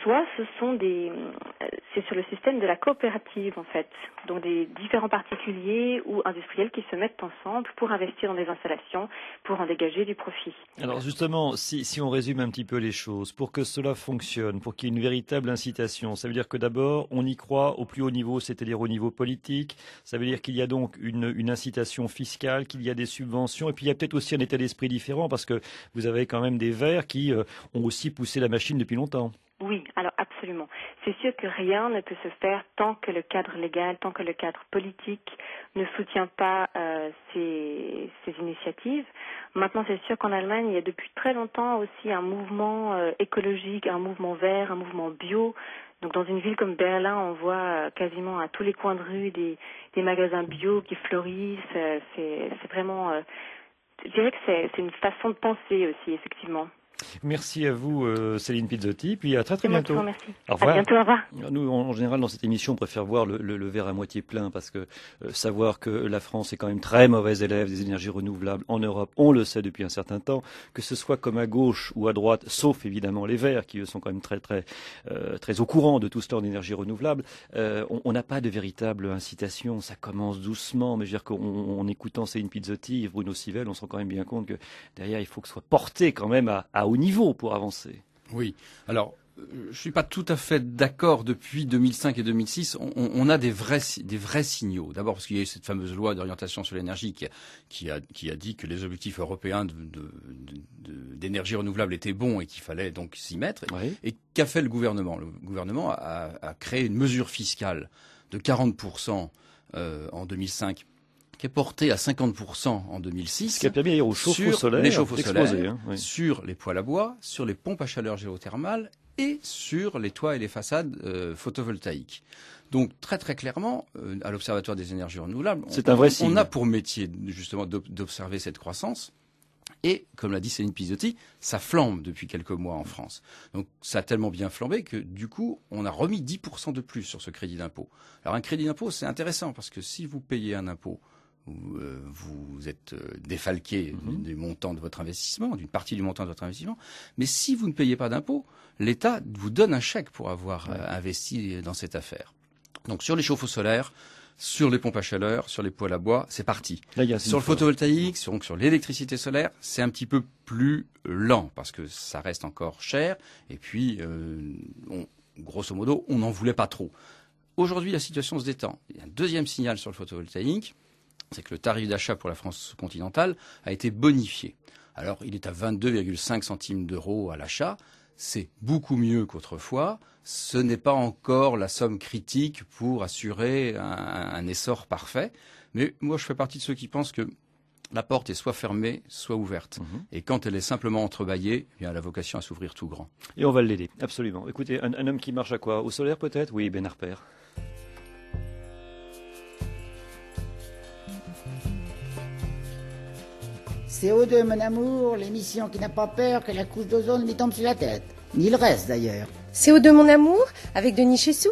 soit ce sont des, c'est sur le système de la coopérative en fait, donc des différents particuliers ou industriels qui se mettent ensemble pour investir dans des installations, pour en dégager du profit. Alors justement, si, si on résume un petit peu les choses, pour que cela fonctionne, pour qu'il y ait une véritable incitation, ça veut dire que d'abord on y croit au plus haut niveau, c'est-à-dire au niveau politique, ça veut dire qu'il y a donc une, une incitation fiscale, qu'il y a des subventions, et puis il y a peut-être aussi un état d'esprit différent, parce que vous avez quand même des Verts qui euh, ont aussi poussé la machine depuis longtemps. Oui, alors absolument. C'est sûr que rien ne peut se faire tant que le cadre légal, tant que le cadre politique ne soutient pas euh, ces, ces initiatives. Maintenant, c'est sûr qu'en Allemagne, il y a depuis très longtemps aussi un mouvement euh, écologique, un mouvement vert, un mouvement bio. Donc dans une ville comme Berlin, on voit euh, quasiment à tous les coins de rue des, des magasins bio qui fleurissent. Euh, c'est, c'est vraiment, euh, je dirais que c'est, c'est une façon de penser aussi, effectivement. Merci à vous, euh, Céline Pizzotti, puis à très très bientôt. Merci. Au revoir. À bientôt, au revoir. Nous, en général, dans cette émission, on préfère voir le, le, le verre à moitié plein, parce que euh, savoir que la France est quand même très mauvais élève des énergies renouvelables en Europe, on le sait depuis un certain temps, que ce soit comme à gauche ou à droite, sauf évidemment les Verts, qui eux sont quand même très très euh, très au courant de tout ce temps d'énergie renouvelable, euh, on n'a pas de véritable incitation. Ça commence doucement, mais je veux dire qu'en en écoutant Céline Pizzotti et Bruno Civelle, on se rend quand même bien compte que derrière, il faut que ce soit porté quand même à, à haut niveau pour avancer. Oui. Alors, je suis pas tout à fait d'accord. Depuis deux mille cinq et deux mille six, on, on a des vrais, des vrais signaux. D'abord parce qu'il y a eu cette fameuse loi d'orientation sur l'énergie qui a, qui a, qui a dit que les objectifs européens de, de, de, d'énergie renouvelable étaient bons et qu'il fallait donc s'y mettre. Oui. Et qu'a fait le gouvernement? Le gouvernement a, a créé une mesure fiscale de quarante pour cent euh, en deux mille cinq, qui est porté à cinquante pour cent en deux mille six. Ce qui a permis aux chauffe-eau solaires les chauffe-eau solaires, hein, oui. sur les poêles à bois, sur les pompes à chaleur géothermales et sur les toits et les façades euh, photovoltaïques. Donc très très clairement, euh, à l'Observatoire des énergies renouvelables, c'est on, un vrai signe. On a pour métier justement d'observer cette croissance. Et, comme l'a dit Céline Pizzotti, ça flambe depuis quelques mois en France. Donc, ça a tellement bien flambé que, du coup, on a remis dix pour cent de plus sur ce crédit d'impôt. Alors, un crédit d'impôt, c'est intéressant parce que si vous payez un impôt, où, euh, vous êtes euh, défalqué mm-hmm. du montant de votre investissement, d'une partie du montant de votre investissement. Mais si vous ne payez pas d'impôt, l'État vous donne un chèque pour avoir ouais. euh, investi dans cette affaire. Donc, sur les chauffe-eau solaires, sur les pompes à chaleur, sur les poêles à bois, c'est parti. Là, sur le photovoltaïque, sur, donc sur l'électricité solaire, c'est un petit peu plus lent parce que ça reste encore cher. Et puis, euh, on, grosso modo, on n'en voulait pas trop. Aujourd'hui, la situation se détend. Il y a un deuxième signal sur le photovoltaïque, c'est que le tarif d'achat pour la France continentale a été bonifié. Alors, il est à vingt-deux virgule cinq centimes d'euros à l'achat. C'est beaucoup mieux qu'autrefois. Ce n'est pas encore la somme critique pour assurer un, un essor parfait. Mais moi, je fais partie de ceux qui pensent que la porte est soit fermée, soit ouverte. Mmh. Et quand elle est simplement entrebâillée, eh bien, elle a vocation à s'ouvrir tout grand. Et on va l'aider, absolument. Écoutez, un, un homme qui marche à quoi? Au solaire peut-être? Oui, Ben Harper. C O deux, mon amour, l'émission qui n'a pas peur que la couche d'ozone lui tombe sur la tête. Ni le reste, d'ailleurs. C O deux, mon amour, avec Denis Chessou.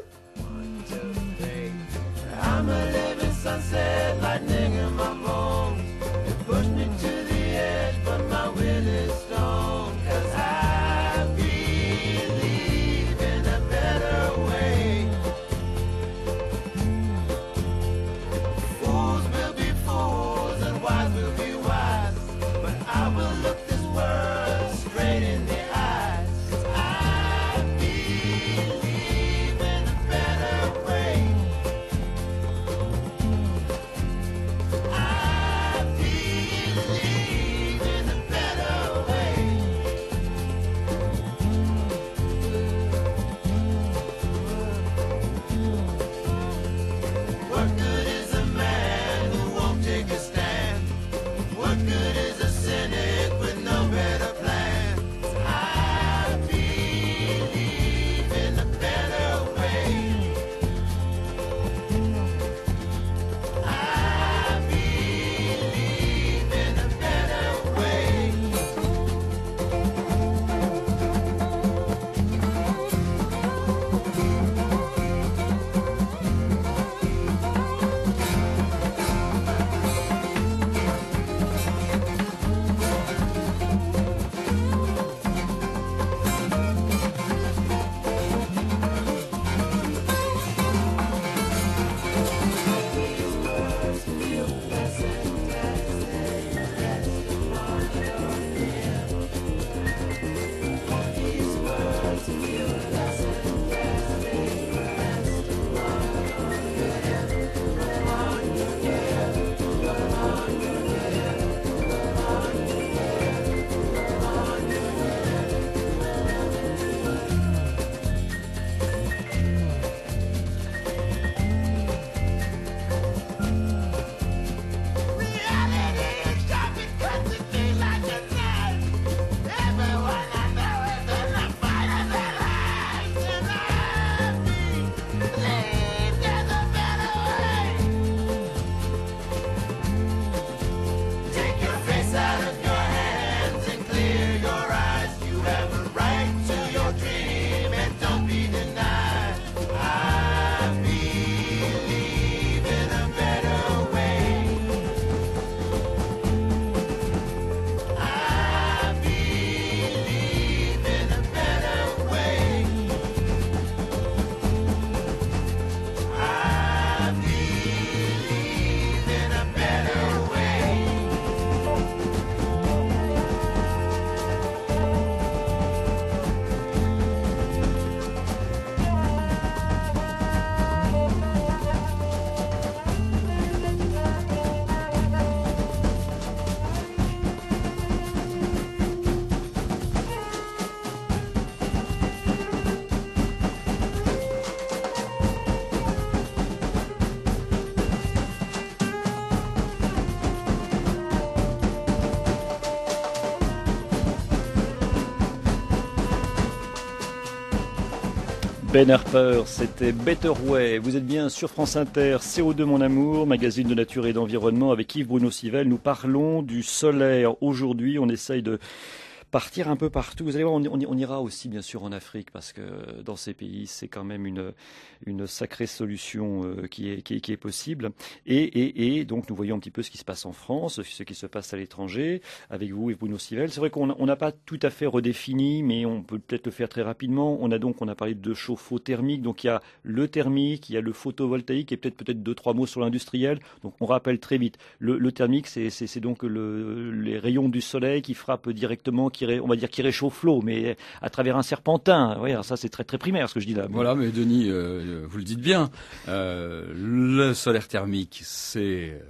Ben Harper, c'était Better Way. Vous êtes bien sur France Inter, C O deux mon amour, magazine de nature et d'environnement avec Yves Bruno-Sivel. Nous parlons du solaire. Aujourd'hui, on essaye de partir un peu partout. Vous allez voir, on, on, on ira aussi bien sûr en Afrique parce que dans ces pays, c'est quand même une, une sacrée solution euh, qui, est, qui, est, qui est possible. Et, et, et donc nous voyons un petit peu ce qui se passe en France, ce qui se passe à l'étranger, avec vous et Bruno Sivel. C'est vrai qu'on n'a pas tout à fait redéfini, mais on peut peut-être le faire très rapidement. On a donc, on a parlé de chauffe-eau thermique, donc il y a le thermique, il y a le photovoltaïque et peut-être peut-être deux, trois mots sur l'industriel. Donc on rappelle très vite. Le, le thermique, c'est, c'est, c'est donc le, les rayons du soleil qui frappent directement, qui on va dire qui réchauffe l'eau, mais à travers un serpentin. Oui, ça c'est très très primaire ce que je dis là. Voilà, mais Denis, euh, vous le dites bien. Euh, le solaire thermique, c'est euh,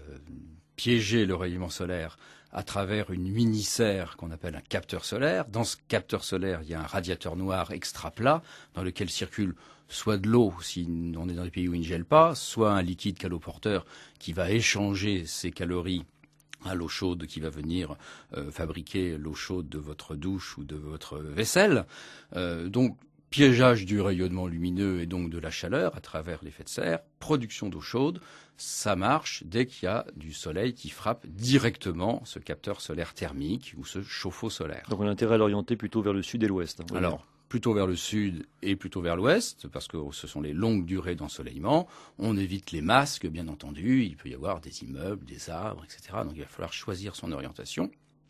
piéger le rayonnement solaire à travers une mini-serre qu'on appelle un capteur solaire. Dans ce capteur solaire, il y a un radiateur noir extra plat dans lequel circule soit de l'eau, si on est dans des pays où il ne gèle pas, soit un liquide caloporteur qui va échanger ses calories à l'eau chaude qui va venir euh, fabriquer l'eau chaude de votre douche ou de votre vaisselle. Euh, donc, piégeage du rayonnement lumineux et donc de la chaleur à travers l'effet de serre, production d'eau chaude, ça marche dès qu'il y a du soleil qui frappe directement ce capteur solaire thermique ou ce chauffe-eau solaire. Donc on a intérêt à l'orienter plutôt vers le sud et l'ouest. Hein, Alors, plutôt vers le sud et plutôt vers l'ouest, parce que ce sont les longues durées d'ensoleillement. On évite les masques, bien entendu. Il peut y avoir des immeubles, des arbres, et cetera. Donc il va falloir choisir son orientation.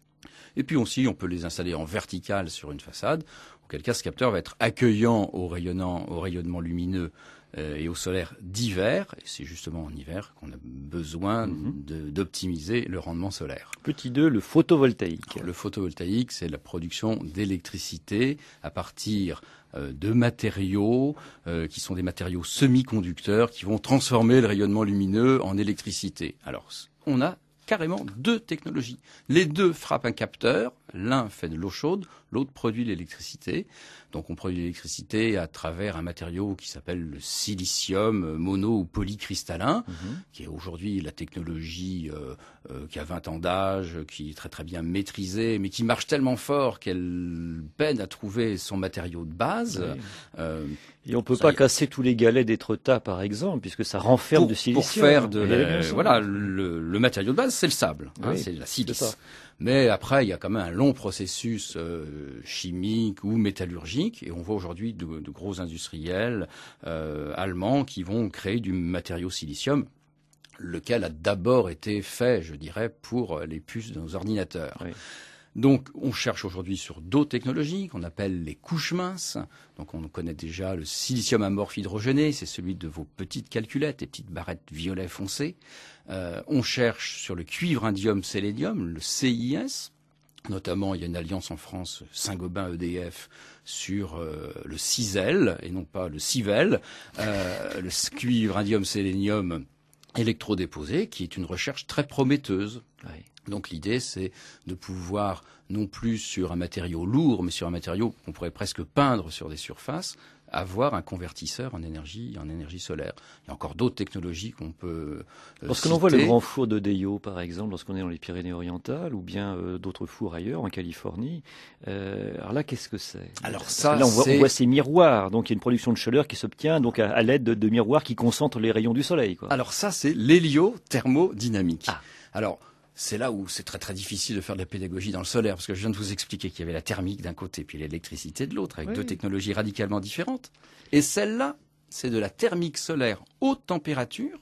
Et puis aussi, on peut les installer en vertical sur une façade, auquel cas ce capteur va être accueillant au, rayonnant, au rayonnement lumineux euh, et au solaire d'hiver. Et c'est justement en hiver qu'on a besoin mmh. de, d'optimiser le rendement solaire. Petit deux, le photovoltaïque. Le photovoltaïque, c'est la production d'électricité à partir euh, de matériaux euh, qui sont des matériaux semi-conducteurs qui vont transformer le rayonnement lumineux en électricité. Alors, on a carrément deux technologies. Les deux frappent un capteur, l'un fait de l'eau chaude, l'autre produit l'électricité. Donc on produit l'électricité à travers un matériau qui s'appelle le silicium mono ou polycristallin, mmh. qui est aujourd'hui la technologie euh, euh, qui a vingt ans d'âge, qui est très très bien maîtrisée, mais qui marche tellement fort qu'elle peine à trouver son matériau de base. Oui. Euh, Et on peut pas y... casser tous les galets d'Étretat, par exemple, puisque ça renferme pour, de silicium. Pour faire de la, voilà, le, le matériau de base, c'est le sable, hein, oui, c'est la silice. Mais après, il y a quand même un long processus euh, chimique ou métallurgique, et on voit aujourd'hui de, de gros industriels euh, allemands qui vont créer du matériau silicium, lequel a d'abord été fait, je dirais, pour les puces de nos ordinateurs. Oui. Donc, on cherche aujourd'hui sur d'autres technologies qu'on appelle les couches minces. Donc, on connaît déjà le silicium amorphe hydrogéné, c'est celui de vos petites calculettes, les petites barrettes violet foncé. Euh, on cherche sur le cuivre indium sélénium, le C I S. Notamment, il y a une alliance en France, Saint-Gobain E D F, sur euh, le Cisel, et non pas le Civel, euh, le cuivre indium sélénium électrodéposé, qui est une recherche très prometteuse. Oui. Donc l'idée, c'est de pouvoir, non plus sur un matériau lourd, mais sur un matériau qu'on pourrait presque peindre sur des surfaces, avoir un convertisseur en énergie, en énergie solaire. Il y a encore d'autres technologies qu'on peut euh, Lorsque l'on voit le grand four de Deyo, par exemple, lorsqu'on est dans les Pyrénées-Orientales, ou bien euh, d'autres fours ailleurs, en Californie, euh, alors là, qu'est-ce que c'est? Alors ça, là, on voit, on voit ces miroirs, donc il y a une production de chaleur qui s'obtient donc à, à l'aide de, de miroirs qui concentrent les rayons du soleil, quoi. Alors ça, c'est l'héliothermodynamique. Ah. Alors, c'est là où c'est très très difficile de faire de la pédagogie dans le solaire, parce que je viens de vous expliquer qu'il y avait la thermique d'un côté, puis l'électricité de l'autre, avec oui. deux technologies radicalement différentes. Et celle-là, c'est de la thermique solaire haute température,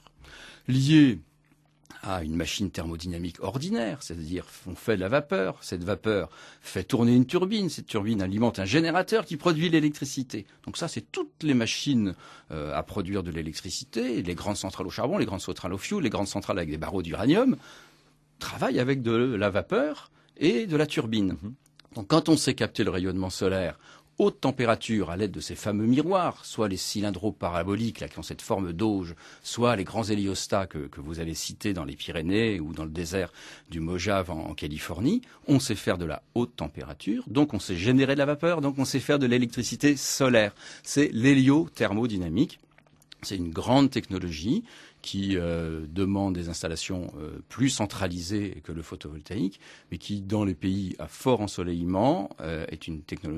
liée à une machine thermodynamique ordinaire, c'est-à-dire on fait de la vapeur, cette vapeur fait tourner une turbine, cette turbine alimente un générateur qui produit l'électricité. Donc ça, c'est toutes les machines euh, à produire de l'électricité, les grandes centrales au charbon, les grandes centrales au fioul, les grandes centrales avec des barreaux d'uranium, travaille avec de la vapeur et de la turbine. Mmh. Donc quand on sait capter le rayonnement solaire haute température à l'aide de ces fameux miroirs, soit les cylindros paraboliques là, qui ont cette forme d'auge, soit les grands héliostats que, que vous avez cités dans les Pyrénées ou dans le désert du Mojave en, en Californie, on sait faire de la haute température, donc on sait générer de la vapeur, donc on sait faire de l'électricité solaire. C'est l'héliothermodynamique. C'est une grande technologie qui euh, demande des installations euh, plus centralisées que le photovoltaïque, mais qui, dans les pays à fort ensoleillement, euh, est une technologie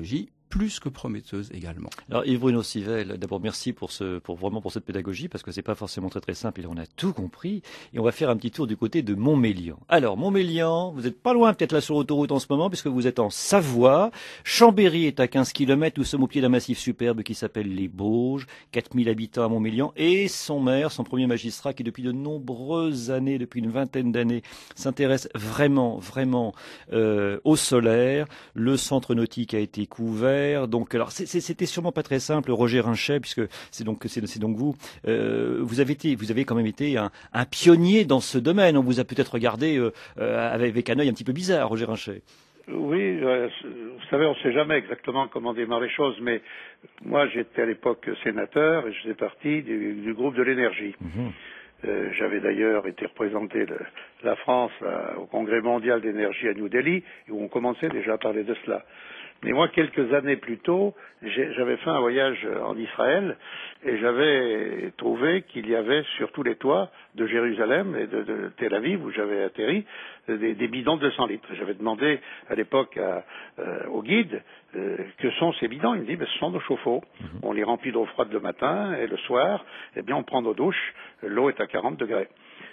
plus que prometteuse également. Alors Yves Bruno Civelle, d'abord merci pour ce, pour vraiment pour cette pédagogie, parce que c'est pas forcément très très simple et on a tout compris. Et on va faire un petit tour du côté de Montmélian. Alors Montmélian, vous êtes pas loin peut-être là sur l'autoroute en ce moment, puisque vous êtes en Savoie. Chambéry est à quinze kilomètres, nous sommes au pied d'un massif superbe qui s'appelle les Bauges, quatre mille habitants à Montmélian, et son maire, son premier magistrat, qui depuis de nombreuses années, depuis une vingtaine d'années, s'intéresse vraiment, vraiment euh, au solaire. Le centre nautique a été couvert. Donc, alors, c'était sûrement pas très simple, Roger Rinchet, puisque c'est donc c'est donc vous. Euh, vous avez été, vous avez quand même été un, un pionnier dans ce domaine. On vous a peut-être regardé euh, avec, avec un œil un petit peu bizarre, Roger Rinchet. Oui, euh, vous savez, on ne sait jamais exactement comment démarrent les choses, mais moi, j'étais à l'époque sénateur et je faisais partie du, du groupe de l'énergie. Mmh. Euh, j'avais d'ailleurs été représenté le, la France à, au Congrès mondial d'énergie à New Delhi, où on commençait déjà à parler de cela. Mais moi, quelques années plus tôt, j'avais fait un voyage en Israël et j'avais trouvé qu'il y avait sur tous les toits de Jérusalem et de, de Tel Aviv, où j'avais atterri, des, des bidons de deux cents litres. J'avais demandé à l'époque à, euh, au guide euh, que sont ces bidons. Il me dit, ben, ce sont nos chauffe-eau. Mmh. On les remplit d'eau froide le matin et le soir, eh bien, on prend nos douches. L'eau est à quarante degrés.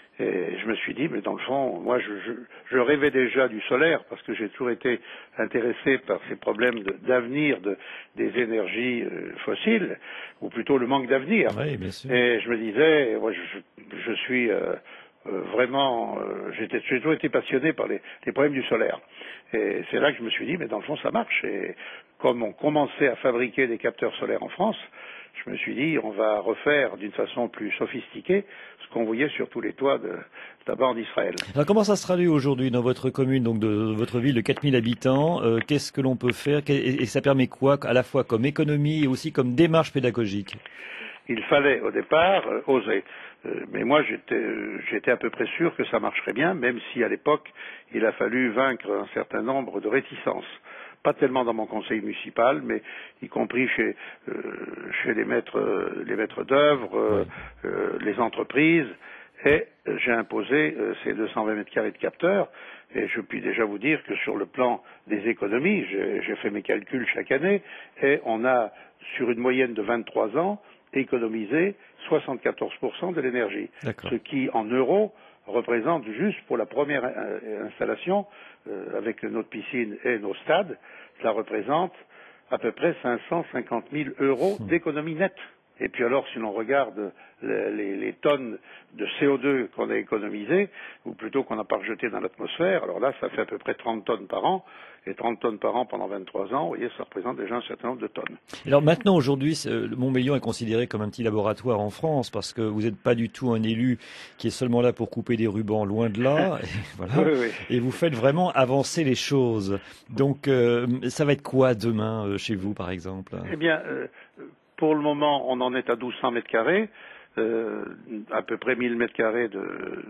Et je me suis dit, mais dans le fond, moi, je, je, je rêvais déjà du solaire parce que j'ai toujours été intéressé par ces problèmes d'avenir de, des énergies euh, fossiles, ou plutôt le manque d'avenir. Oui, bien sûr. Et je me disais, moi, je, je suis euh, euh, vraiment, euh, j'ai toujours été passionné par les, les problèmes du solaire. Et c'est là que je me suis dit, mais dans le fond, ça marche. Et comme on commençait à fabriquer des capteurs solaires en France, je me suis dit, on va refaire d'une façon plus sophistiquée ce qu'on voyait sur tous les toits de, là-bas en Israël. Alors comment ça se traduit aujourd'hui dans votre commune, donc de, de votre ville de quatre mille habitants? euh, Qu'est-ce que l'on peut faire et, et ça permet quoi, à la fois comme économie et aussi comme démarche pédagogique? Il fallait au départ euh, oser. Euh, mais moi j'étais, euh, j'étais à peu près sûr que ça marcherait bien, même si à l'époque il a fallu vaincre un certain nombre de réticences. Pas tellement dans mon conseil municipal, mais y compris chez, euh, chez les maîtres, euh, les maîtres d'œuvre, euh, oui. euh, les entreprises. Et euh, j'ai imposé euh, ces deux cent vingt mètres carrés de capteurs. Et je puis déjà vous dire que sur le plan des économies, j'ai, j'ai fait mes calculs chaque année, et on a, sur une moyenne de vingt-trois ans, économisé soixante-quatorze pour cent de l'énergie. Ce qui, en euros, représente juste pour la première euh, installation, euh, avec notre piscine et nos stades, cela représente à peu près cinq cent cinquante mille euros d'économie nette. Et puis alors, si l'on regarde les, les, les tonnes de C O deux qu'on a économisées, ou plutôt qu'on n'a pas rejetées dans l'atmosphère, alors là, ça fait à peu près trente tonnes par an. Et trente tonnes par an pendant vingt-trois ans, vous voyez, ça représente déjà un certain nombre de tonnes. Alors maintenant, aujourd'hui, Montmélian est considéré comme un petit laboratoire en France, parce que vous n'êtes pas du tout un élu qui est seulement là pour couper des rubans, loin de là. Et, voilà. Oui, oui. Et vous faites vraiment avancer les choses. Donc, euh, ça va être quoi demain euh, chez vous, par exemple? Eh bien, euh, pour le moment, on en est à douze cents mètres carrés, euh, à peu près mille mètres carrés de,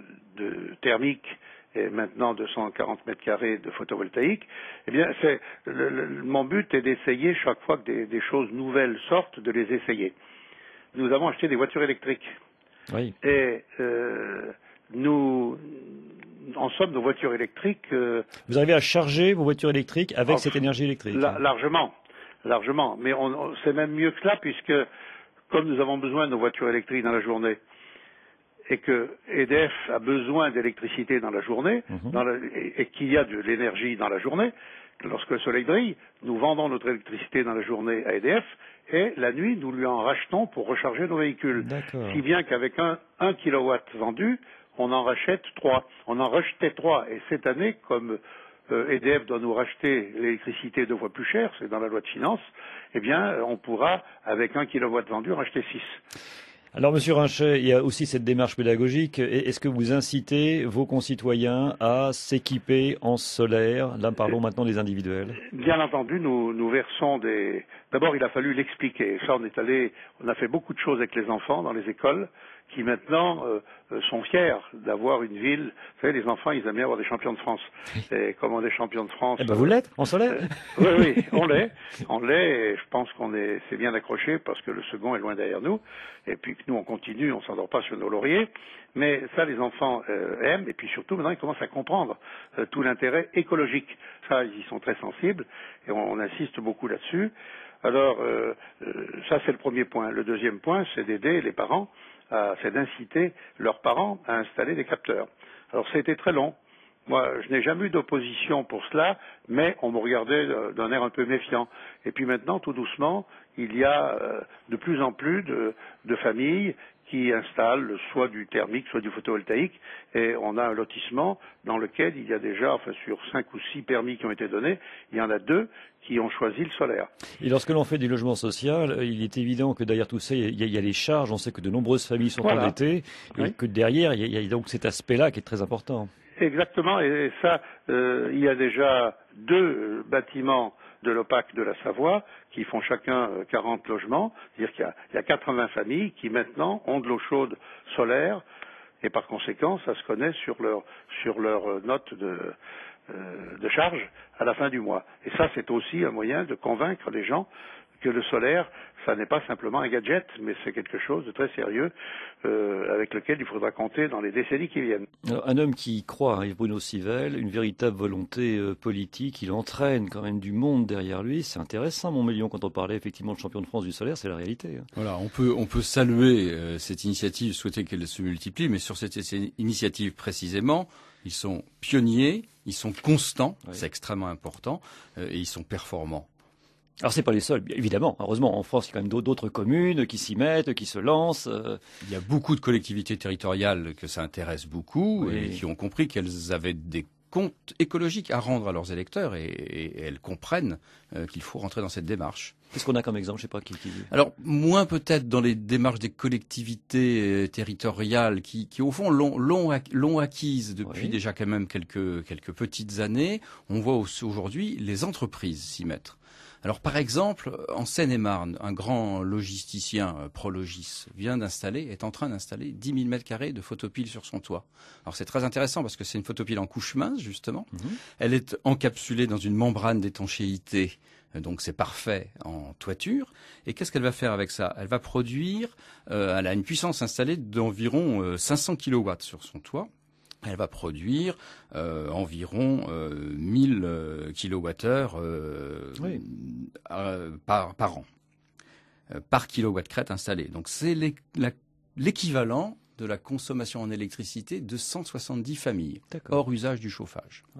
de thermique, et maintenant deux cent quarante mètres carrés de photovoltaïque. Eh bien, c'est, le, le, mon but est d'essayer, chaque fois que des, des choses nouvelles sortent, de les essayer. Nous avons acheté des voitures électriques. Oui. Et euh, nous, en somme, nos voitures électriques... Euh, Vous arrivez à charger vos voitures électriques avec oh, cette énergie électrique? la, Largement, largement. Mais on, on, c'est même mieux que cela, puisque comme nous avons besoin de nos voitures électriques dans la journée, et que E D F a besoin d'électricité dans la journée, mmh. dans la, et, et qu'il y a de l'énergie dans la journée, lorsque le soleil brille, nous vendons notre électricité dans la journée à E D F, et la nuit, nous lui en rachetons pour recharger nos véhicules. Si bien qu'avec un, un kilowatt vendu, on en rachète trois. On en rachetait trois, et cette année, comme euh, E D F doit nous racheter l'électricité deux fois plus cher, c'est dans la loi de finances, eh bien, on pourra, avec un kilowatt vendu, racheter six. Alors, Monsieur Rinchet, il y a aussi cette démarche pédagogique. Est-ce que vous incitez vos concitoyens à s'équiper en solaire? Là, parlons maintenant des individuels. Bien entendu, nous, nous versons des... D'abord, il a fallu l'expliquer. Ça, on est allé, on a fait beaucoup de choses avec les enfants dans les écoles, qui maintenant euh, sont fiers d'avoir une ville. Vous savez, les enfants, ils aiment bien avoir des champions de France. Et comme on est champion de France... Eh ben vous l'êtes, en solaire. euh, Oui, oui, on l'est. On l'est, et je pense qu'on est, c'est bien accroché parce que le second est loin derrière nous. Et puis que nous, on continue, on s'endort pas sur nos lauriers. Mais ça, les enfants euh, aiment. Et puis surtout, maintenant, ils commencent à comprendre euh, tout l'intérêt écologique. Ça, ils y sont très sensibles. Et on, on insiste beaucoup là-dessus. Alors, euh, euh, ça, c'est le premier point. Le deuxième point, c'est d'aider les parents, à, c'est d'inciter leurs parents à installer des capteurs. Alors, ça a été très long. Moi, je n'ai jamais eu d'opposition pour cela, mais on me regardait d'un air un peu méfiant. Et puis maintenant, tout doucement, il y a euh, de plus en plus de, de familles qui installent soit du thermique, soit du photovoltaïque, et on a un lotissement dans lequel il y a déjà, enfin sur cinq ou six permis qui ont été donnés, il y en a deux qui ont choisi le solaire. Et lorsque l'on fait du logement social, il est évident que derrière tout ça, il y a, il y a les charges, on sait que de nombreuses familles sont voilà. endettées, et oui. que derrière, il y, a, il y a donc cet aspect-là qui est très important. Exactement, et ça, euh, il y a déjà deux bâtiments de l'OPAC de la Savoie qui font chacun quarante logements, c'est-à-dire qu'il y a, il y a quatre-vingts familles qui maintenant ont de l'eau chaude solaire, et par conséquent, ça se connaît sur leur, sur leur note de, euh, de charge à la fin du mois. Et ça, c'est aussi un moyen de convaincre les gens que le solaire, ça n'est pas simplement un gadget, mais c'est quelque chose de très sérieux euh, avec lequel il faudra compter dans les décennies qui viennent. Alors, un homme qui croit, hein, Bruno Civelle, une véritable volonté euh, politique, il entraîne quand même du monde derrière lui. C'est intéressant, Montmélion, quand on parlait effectivement de champion de France du solaire, c'est la réalité. Hein. Voilà, on peut on peut saluer euh, cette initiative, souhaiter qu'elle se multiplie, mais sur cette, cette initiative précisément, ils sont pionniers, ils sont constants, oui. c'est extrêmement important, euh, et ils sont performants. Alors c'est pas les seuls, évidemment. Heureusement, en France, il y a quand même d'autres communes qui s'y mettent, qui se lancent. Il y a beaucoup de collectivités territoriales que ça intéresse beaucoup oui. et qui ont compris qu'elles avaient des comptes écologiques à rendre à leurs électeurs et, et, et elles comprennent euh, qu'il faut rentrer dans cette démarche. Qu'est-ce qu'on a comme exemple? Je sais pas qui. qui... Alors moins peut-être dans les démarches des collectivités territoriales qui, qui au fond l'ont, l'ont, l'ont acquise depuis oui. déjà quand même quelques quelques petites années. On voit aujourd'hui les entreprises s'y mettre. Alors par exemple, en Seine-et-Marne, un grand logisticien, Prologis, vient d'installer, est en train d'installer dix mille mètres carrés de photopiles sur son toit. Alors c'est très intéressant parce que c'est une photopile en couche mince justement. Mmh. Elle est encapsulée dans une membrane d'étanchéité, donc c'est parfait en toiture. Et qu'est-ce qu'elle va faire avec ça? Elle va produire, euh, elle a une puissance installée d'environ euh, cinq cents kilowatts sur son toit. Elle va produire euh, environ euh, mille euh, kilowattheures euh, oui. euh, par, par an, euh, par kilowatt crête installé. Donc c'est l'é- la, l'équivalent de la consommation en électricité de cent soixante-dix familles, D'accord. hors usage du chauffage. Oui.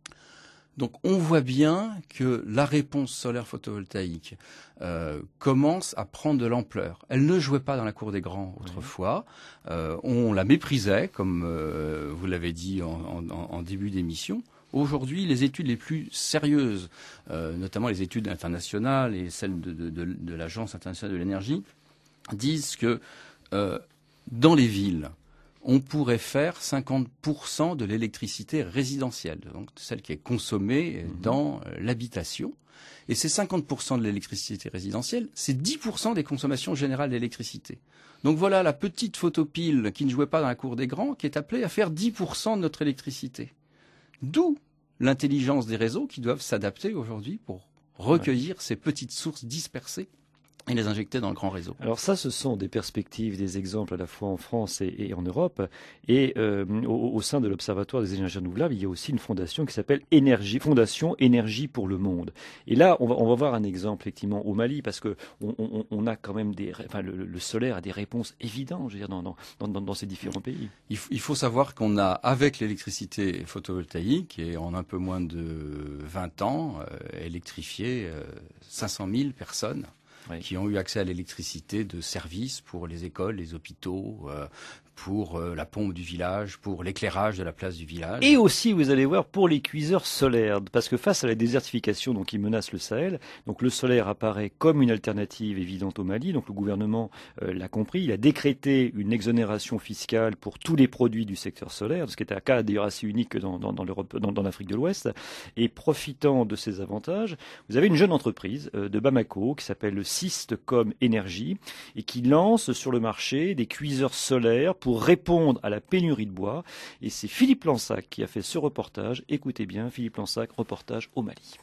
Donc on voit bien que la réponse solaire photovoltaïque euh, commence à prendre de l'ampleur. Elle ne jouait pas dans la cour des grands autrefois. Oui. Euh, on la méprisait, comme euh, vous l'avez dit en, en, en début d'émission. Aujourd'hui, les études les plus sérieuses, euh, notamment les études internationales et celles de, de, de, de l'Agence internationale de l'énergie, disent que euh, dans les villes, on pourrait faire cinquante pour cent de l'électricité résidentielle, donc celle qui est consommée mmh. dans euh, l'habitation. Et ces cinquante pour cent de l'électricité résidentielle, c'est dix pour cent des consommations générales d'électricité. Donc voilà la petite photopile qui ne jouait pas dans la cour des grands, qui est appelée à faire dix pour cent de notre électricité. D'où l'intelligence des réseaux qui doivent s'adapter aujourd'hui pour recueillir ouais. ces petites sources dispersées et les injecter dans le grand réseau. Alors ça, ce sont des perspectives, des exemples à la fois en France et, et en Europe. Et euh, au, au sein de l'Observatoire des énergies renouvelables, il y a aussi une fondation qui s'appelle Énergie, Fondation Énergie pour le Monde. Et là, on va, on va voir un exemple effectivement au Mali, parce que on, on, on a quand même des, enfin le, le solaire a des réponses évidentes, je veux dire, dans, dans, dans, dans ces différents pays. Il faut, il faut savoir qu'on a, avec l'électricité photovoltaïque, et en un peu moins de vingt ans, euh, électrifié euh, cinq cent mille personnes. Oui. Qui ont eu accès à l'électricité de service pour les écoles, les hôpitaux, euh, pour euh, la pompe du village, pour l'éclairage de la place du village. Et aussi, vous allez voir, pour les cuiseurs solaires, parce que face à la désertification donc, qui menace le Sahel, donc le solaire apparaît comme une alternative évidente au Mali. Donc le gouvernement euh, l'a compris, il a décrété une exonération fiscale pour tous les produits du secteur solaire, ce qui est un cas d'ailleurs assez unique dans, dans, dans l'Europe, dans, dans l'Afrique de l'Ouest. Et profitant de ces avantages, vous avez une jeune entreprise euh, de Bamako qui s'appelle le Systcom Énergie et qui lance sur le marché des cuiseurs solaires pour répondre à la pénurie de bois. Et c'est Philippe Lansac qui a fait ce reportage. Écoutez bien, Philippe Lansac, reportage au Mali.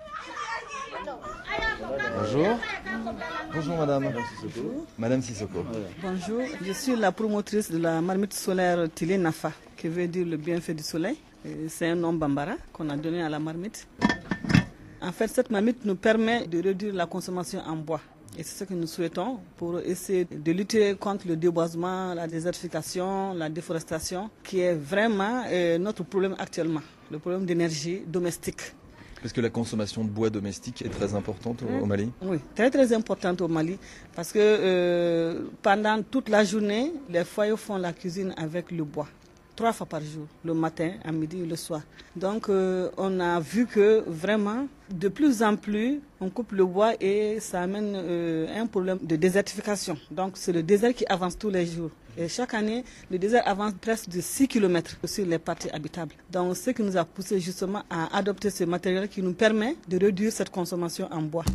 Bonjour. Bonjour madame. Madame Sissoko. Madame Sissoko. Bonjour, je suis la promotrice de la marmite solaire Tilé Nafa, qui veut dire le bienfait du soleil. C'est un nom bambara qu'on a donné à la marmite. En fait, cette marmite nous permet de réduire la consommation en bois. Et c'est ce que nous souhaitons pour essayer de lutter contre le déboisement, la désertification, la déforestation, qui est vraiment euh, notre problème actuellement, le problème d'énergie domestique. Est-ce que la consommation de bois domestique est très importante au, au Mali? Oui, très très importante au Mali, parce que euh, pendant toute la journée, les foyers font la cuisine avec le bois. Trois fois par jour, le matin, à midi et le soir. Donc euh, on a vu que vraiment, de plus en plus, on coupe le bois et ça amène euh, un problème de désertification. Donc c'est le désert qui avance tous les jours. Et chaque année, le désert avance presque de six kilomètres sur les parties habitables. Donc ce qui nous a poussé justement à adopter ce matériel qui nous permet de réduire cette consommation en bois.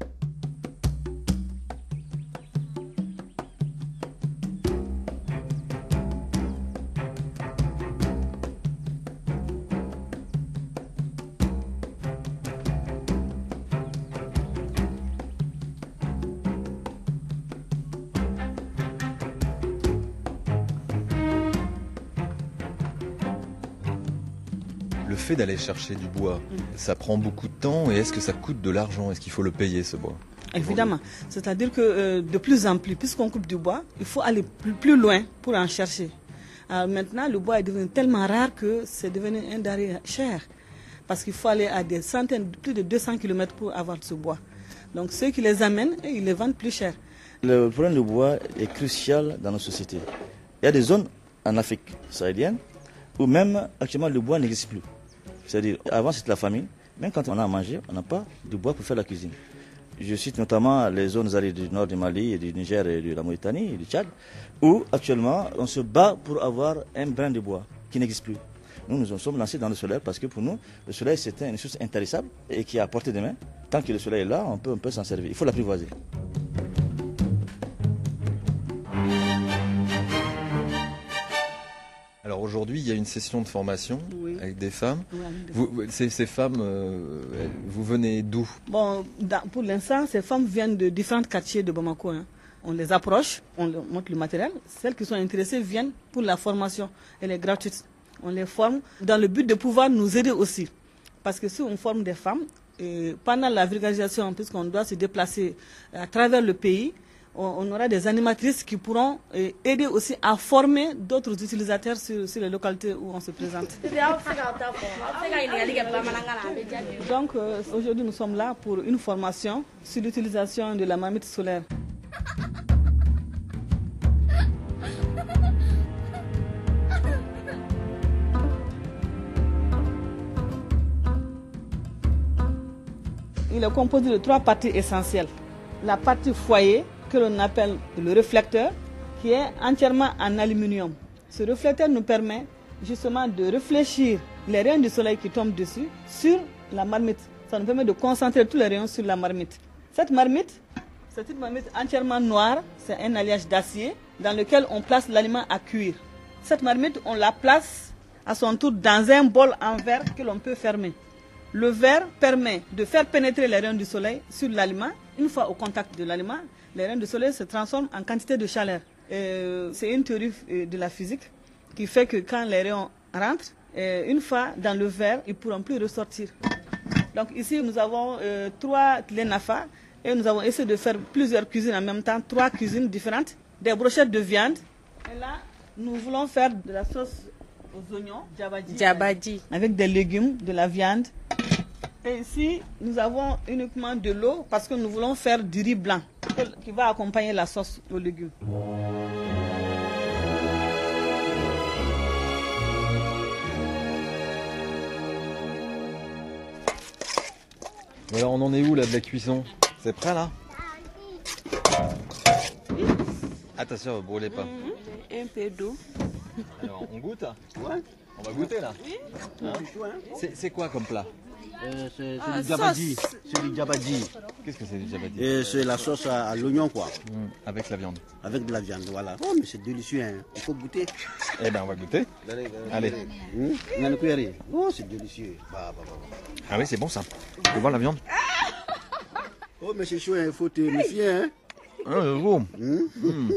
Le fait d'aller chercher du bois, ça prend beaucoup de temps et est-ce que ça coûte de l'argent? Est-ce qu'il faut le payer ce bois? Évidemment, c'est-à-dire que euh, de plus en plus, puisqu'on coupe du bois, il faut aller plus, plus loin pour en chercher. Alors maintenant, le bois est devenu tellement rare que c'est devenu un denrée cher. Parce qu'il faut aller à des centaines, plus de deux cents kilomètres pour avoir ce bois. Donc ceux qui les amènent, ils les vendent plus cher. Le problème du bois est crucial dans nos sociétés. Il y a des zones en Afrique sahélienne où même actuellement le bois n'existe plus. C'est-à-dire, avant c'était la famine, même quand on a à manger, on n'a pas de bois pour faire la cuisine. Je cite notamment les zones arides du nord du Mali, et du Niger et de la Mauritanie et du Tchad, où actuellement on se bat pour avoir un brin de bois qui n'existe plus. Nous nous sommes lancés dans le solaire parce que pour nous, le soleil c'est une chose intarissable et qui est à portée de main. Tant que le soleil est là, on peut, on peut s'en servir. Il faut l'apprivoiser. Alors aujourd'hui, il y a une session de formation oui. avec des femmes. Oui, avec des vous, femmes. Ces, ces femmes, euh, vous venez d'où? Bon, dans, pour l'instant, ces femmes viennent de différents quartiers de Bamako. Hein. On les approche, on leur montre le matériel. Celles qui sont intéressées viennent pour la formation. Elle est gratuite. On les forme dans le but de pouvoir nous aider aussi. Parce que si on forme des femmes, et pendant la vulgarisation, puisqu'on doit se déplacer à travers le pays, on aura des animatrices qui pourront aider aussi à former d'autres utilisateurs sur, sur les localités où on se présente. Donc euh, aujourd'hui nous sommes là pour une formation sur l'utilisation de la marmite solaire. Il est composé de trois parties essentielles. La partie foyer, que l'on appelle le réflecteur, qui est entièrement en aluminium. Ce réflecteur nous permet justement de réfléchir les rayons du soleil qui tombent dessus sur la marmite. Ça nous permet de concentrer tous les rayons sur la marmite. Cette marmite, c'est une marmite entièrement noire, c'est un alliage d'acier dans lequel on place l'aliment à cuire. Cette marmite, on la place à son tour dans un bol en verre que l'on peut fermer. Le verre permet de faire pénétrer les rayons du soleil sur l'aliment. Une fois au contact de l'aliment, les rayons du soleil se transforment en quantité de chaleur. Euh, c'est une théorie de la physique qui fait que quand les rayons rentrent, euh, une fois dans le verre, ils ne pourront plus ressortir. Donc ici, nous avons euh, trois Tilé Nafa et nous avons essayé de faire plusieurs cuisines en même temps, trois cuisines différentes, des brochettes de viande. Et là, nous voulons faire de la sauce aux oignons, djabadji, Djabadji. avec des légumes, de la viande. Et ici, nous avons uniquement de l'eau parce que nous voulons faire du riz blanc qui va accompagner la sauce aux légumes. Alors on en est où là de la cuisson? C'est prêt là? Attention, ne brûlez pas. Mmh, un peu d'eau. Alors on goûte? Ouais. On va goûter là. Oui. Hein? C'est quoi comme plat? Euh, c'est Ah, du djabadji. C'est du djabadji. Qu'est-ce que c'est du djabadji? Et c'est la sauce à, à l'oignon quoi. Mmh, avec la viande. Avec de la viande, voilà. Oh mais c'est délicieux, hein. Il faut goûter. Eh ben on va goûter. Allez. Allez. Mmh. Oh c'est délicieux. Bah, bah, bah. Ah oui c'est bon ça. Tu veux voir la viande? Oh mais c'est chouette, il faut te méfier, hein. Ah, c'est bon. Mmh. Mmh.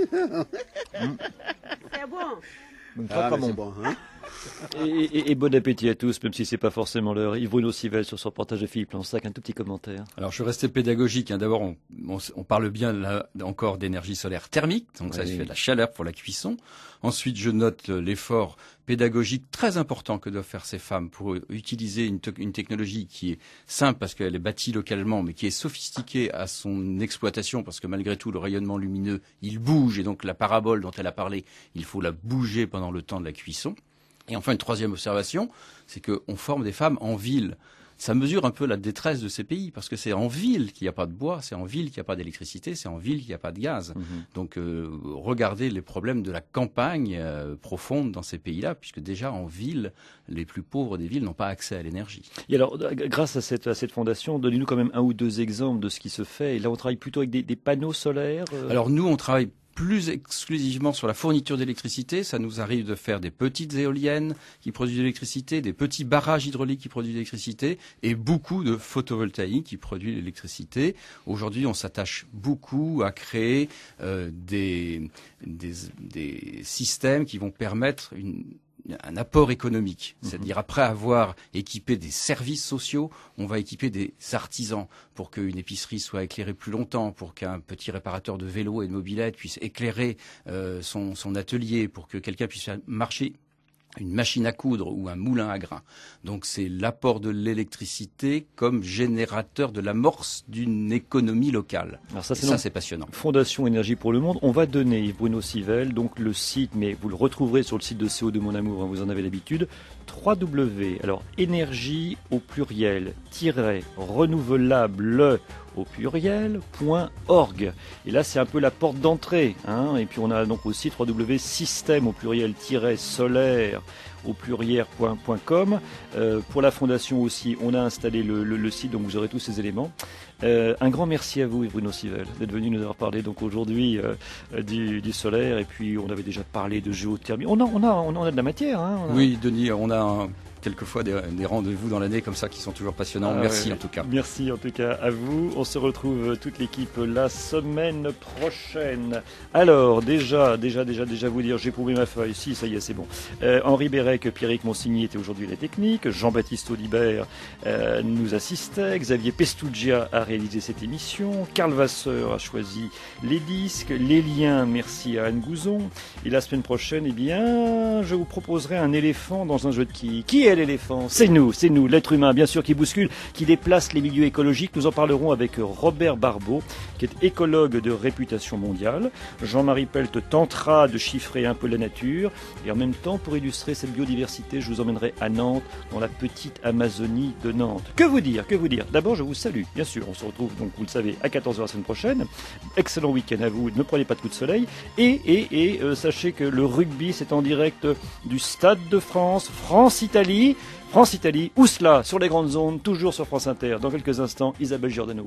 C'est bon. Très Ah, très mais bon. c'est bon, hein. Et, et, et bon appétit à tous, même si c'est pas forcément l'heure. Yves Bruno Civelle sur son reportage de Philippe Lansac, un tout petit commentaire. Alors je vais rester pédagogique. Hein. D'abord, on, on, on parle bien là encore d'énergie solaire thermique, donc ça Oui. fait de la chaleur pour la cuisson. Ensuite, je note l'effort pédagogique très important que doivent faire ces femmes pour utiliser une, te- une technologie qui est simple parce qu'elle est bâtie localement, mais qui est sophistiquée à son exploitation parce que malgré tout, le rayonnement lumineux, il bouge et donc la parabole dont elle a parlé, il faut la bouger pendant le temps de la cuisson. Et enfin, une troisième observation, c'est qu'on forme des femmes en ville. Ça mesure un peu la détresse de ces pays, parce que c'est en ville qu'il n'y a pas de bois, c'est en ville qu'il n'y a pas d'électricité, c'est en ville qu'il n'y a pas de gaz. Mmh. Donc, euh, regardez les problèmes de la campagne euh, profonde dans ces pays-là, puisque déjà en ville, les plus pauvres des villes n'ont pas accès à l'énergie. Et alors, grâce à cette, à cette fondation, donnez-nous quand même un ou deux exemples de ce qui se fait. Et là, on travaille plutôt avec des, des panneaux solaires. Euh... Alors, nous, on travaille plus exclusivement sur la fourniture d'électricité. Ça nous arrive de faire des petites éoliennes qui produisent de l'électricité, des petits barrages hydrauliques qui produisent de l'électricité et beaucoup de photovoltaïque qui produit de l'électricité. Aujourd'hui, on s'attache beaucoup à créer euh, des, des, des systèmes qui vont permettre une un apport économique, c'est-à-dire après avoir équipé des services sociaux, on va équiper des artisans pour qu'une épicerie soit éclairée plus longtemps, pour qu'un petit réparateur de vélo et de mobilette puisse éclairer euh, son, son atelier, pour que quelqu'un puisse faire marcher une machine à coudre ou un moulin à grains. Donc c'est l'apport de l'électricité comme générateur de l'amorce d'une économie locale. Alors ça, c'est, ça c'est passionnant. Fondation Énergie pour le Monde. On va donner, Yves Bruno Civelle, donc le site, mais vous le retrouverez sur le site de C O deux Mon Amour, hein, vous en avez l'habitude, w w w. Alors énergie au pluriel, tiret, renouvelable au pluriel, point org. Et là, c'est un peu la porte d'entrée. Hein. Et puis, on a donc aussi w w w point système au pluriel solaire au pluriel point com. Euh, pour la fondation aussi, on a installé le, le, le site, donc vous aurez tous ces éléments. Euh, un grand merci à vous, Yves Bruno Civelle, d'être venu nous avoir parlé donc aujourd'hui euh, du, du solaire. Et puis, on avait déjà parlé de géothermie. On a, on a, on a de la matière. Hein. On a... Oui, Denis, on a un... quelquefois des, des rendez-vous dans l'année comme ça qui sont toujours passionnants. Ah, merci ouais. en tout cas. Merci en tout cas à vous. On se retrouve toute l'équipe la semaine prochaine. Alors déjà, déjà, déjà, déjà vous dire, j'ai prouvé ma feuille. Si, ça y est, c'est bon. Euh, Henri Bérec, Pierrick Monsigny était aujourd'hui à la technique. Jean-Baptiste Audibert euh, nous assistait. Xavier Pestugia a réalisé cette émission. Karl Vasseur a choisi les disques, les liens. Merci à Anne Gouzon. Et la semaine prochaine, eh bien, je vous proposerai un éléphant dans un jeu de qui. Qui est l'éléphant? C'est nous, c'est nous, l'être humain, bien sûr, qui bouscule, qui déplace les milieux écologiques. Nous en parlerons avec Robert Barbeau, qui est écologue de réputation mondiale. Jean-Marie Pelt tentera de chiffrer un peu la nature. Et en même temps, pour illustrer cette biodiversité, je vous emmènerai à Nantes, dans la petite Amazonie de Nantes. Que vous dire, que vous dire? D'abord, je vous salue, bien sûr. On se retrouve, donc, vous le savez, à quatorze heures la semaine prochaine. Excellent week-end à vous, ne prenez pas de coups de soleil. Et, et, et euh, sachez que le rugby, c'est en direct du Stade de France, France-Italie. France-Italie, où cela, sur les grandes ondes, toujours sur France Inter. Dans quelques instants, Isabelle Giordano.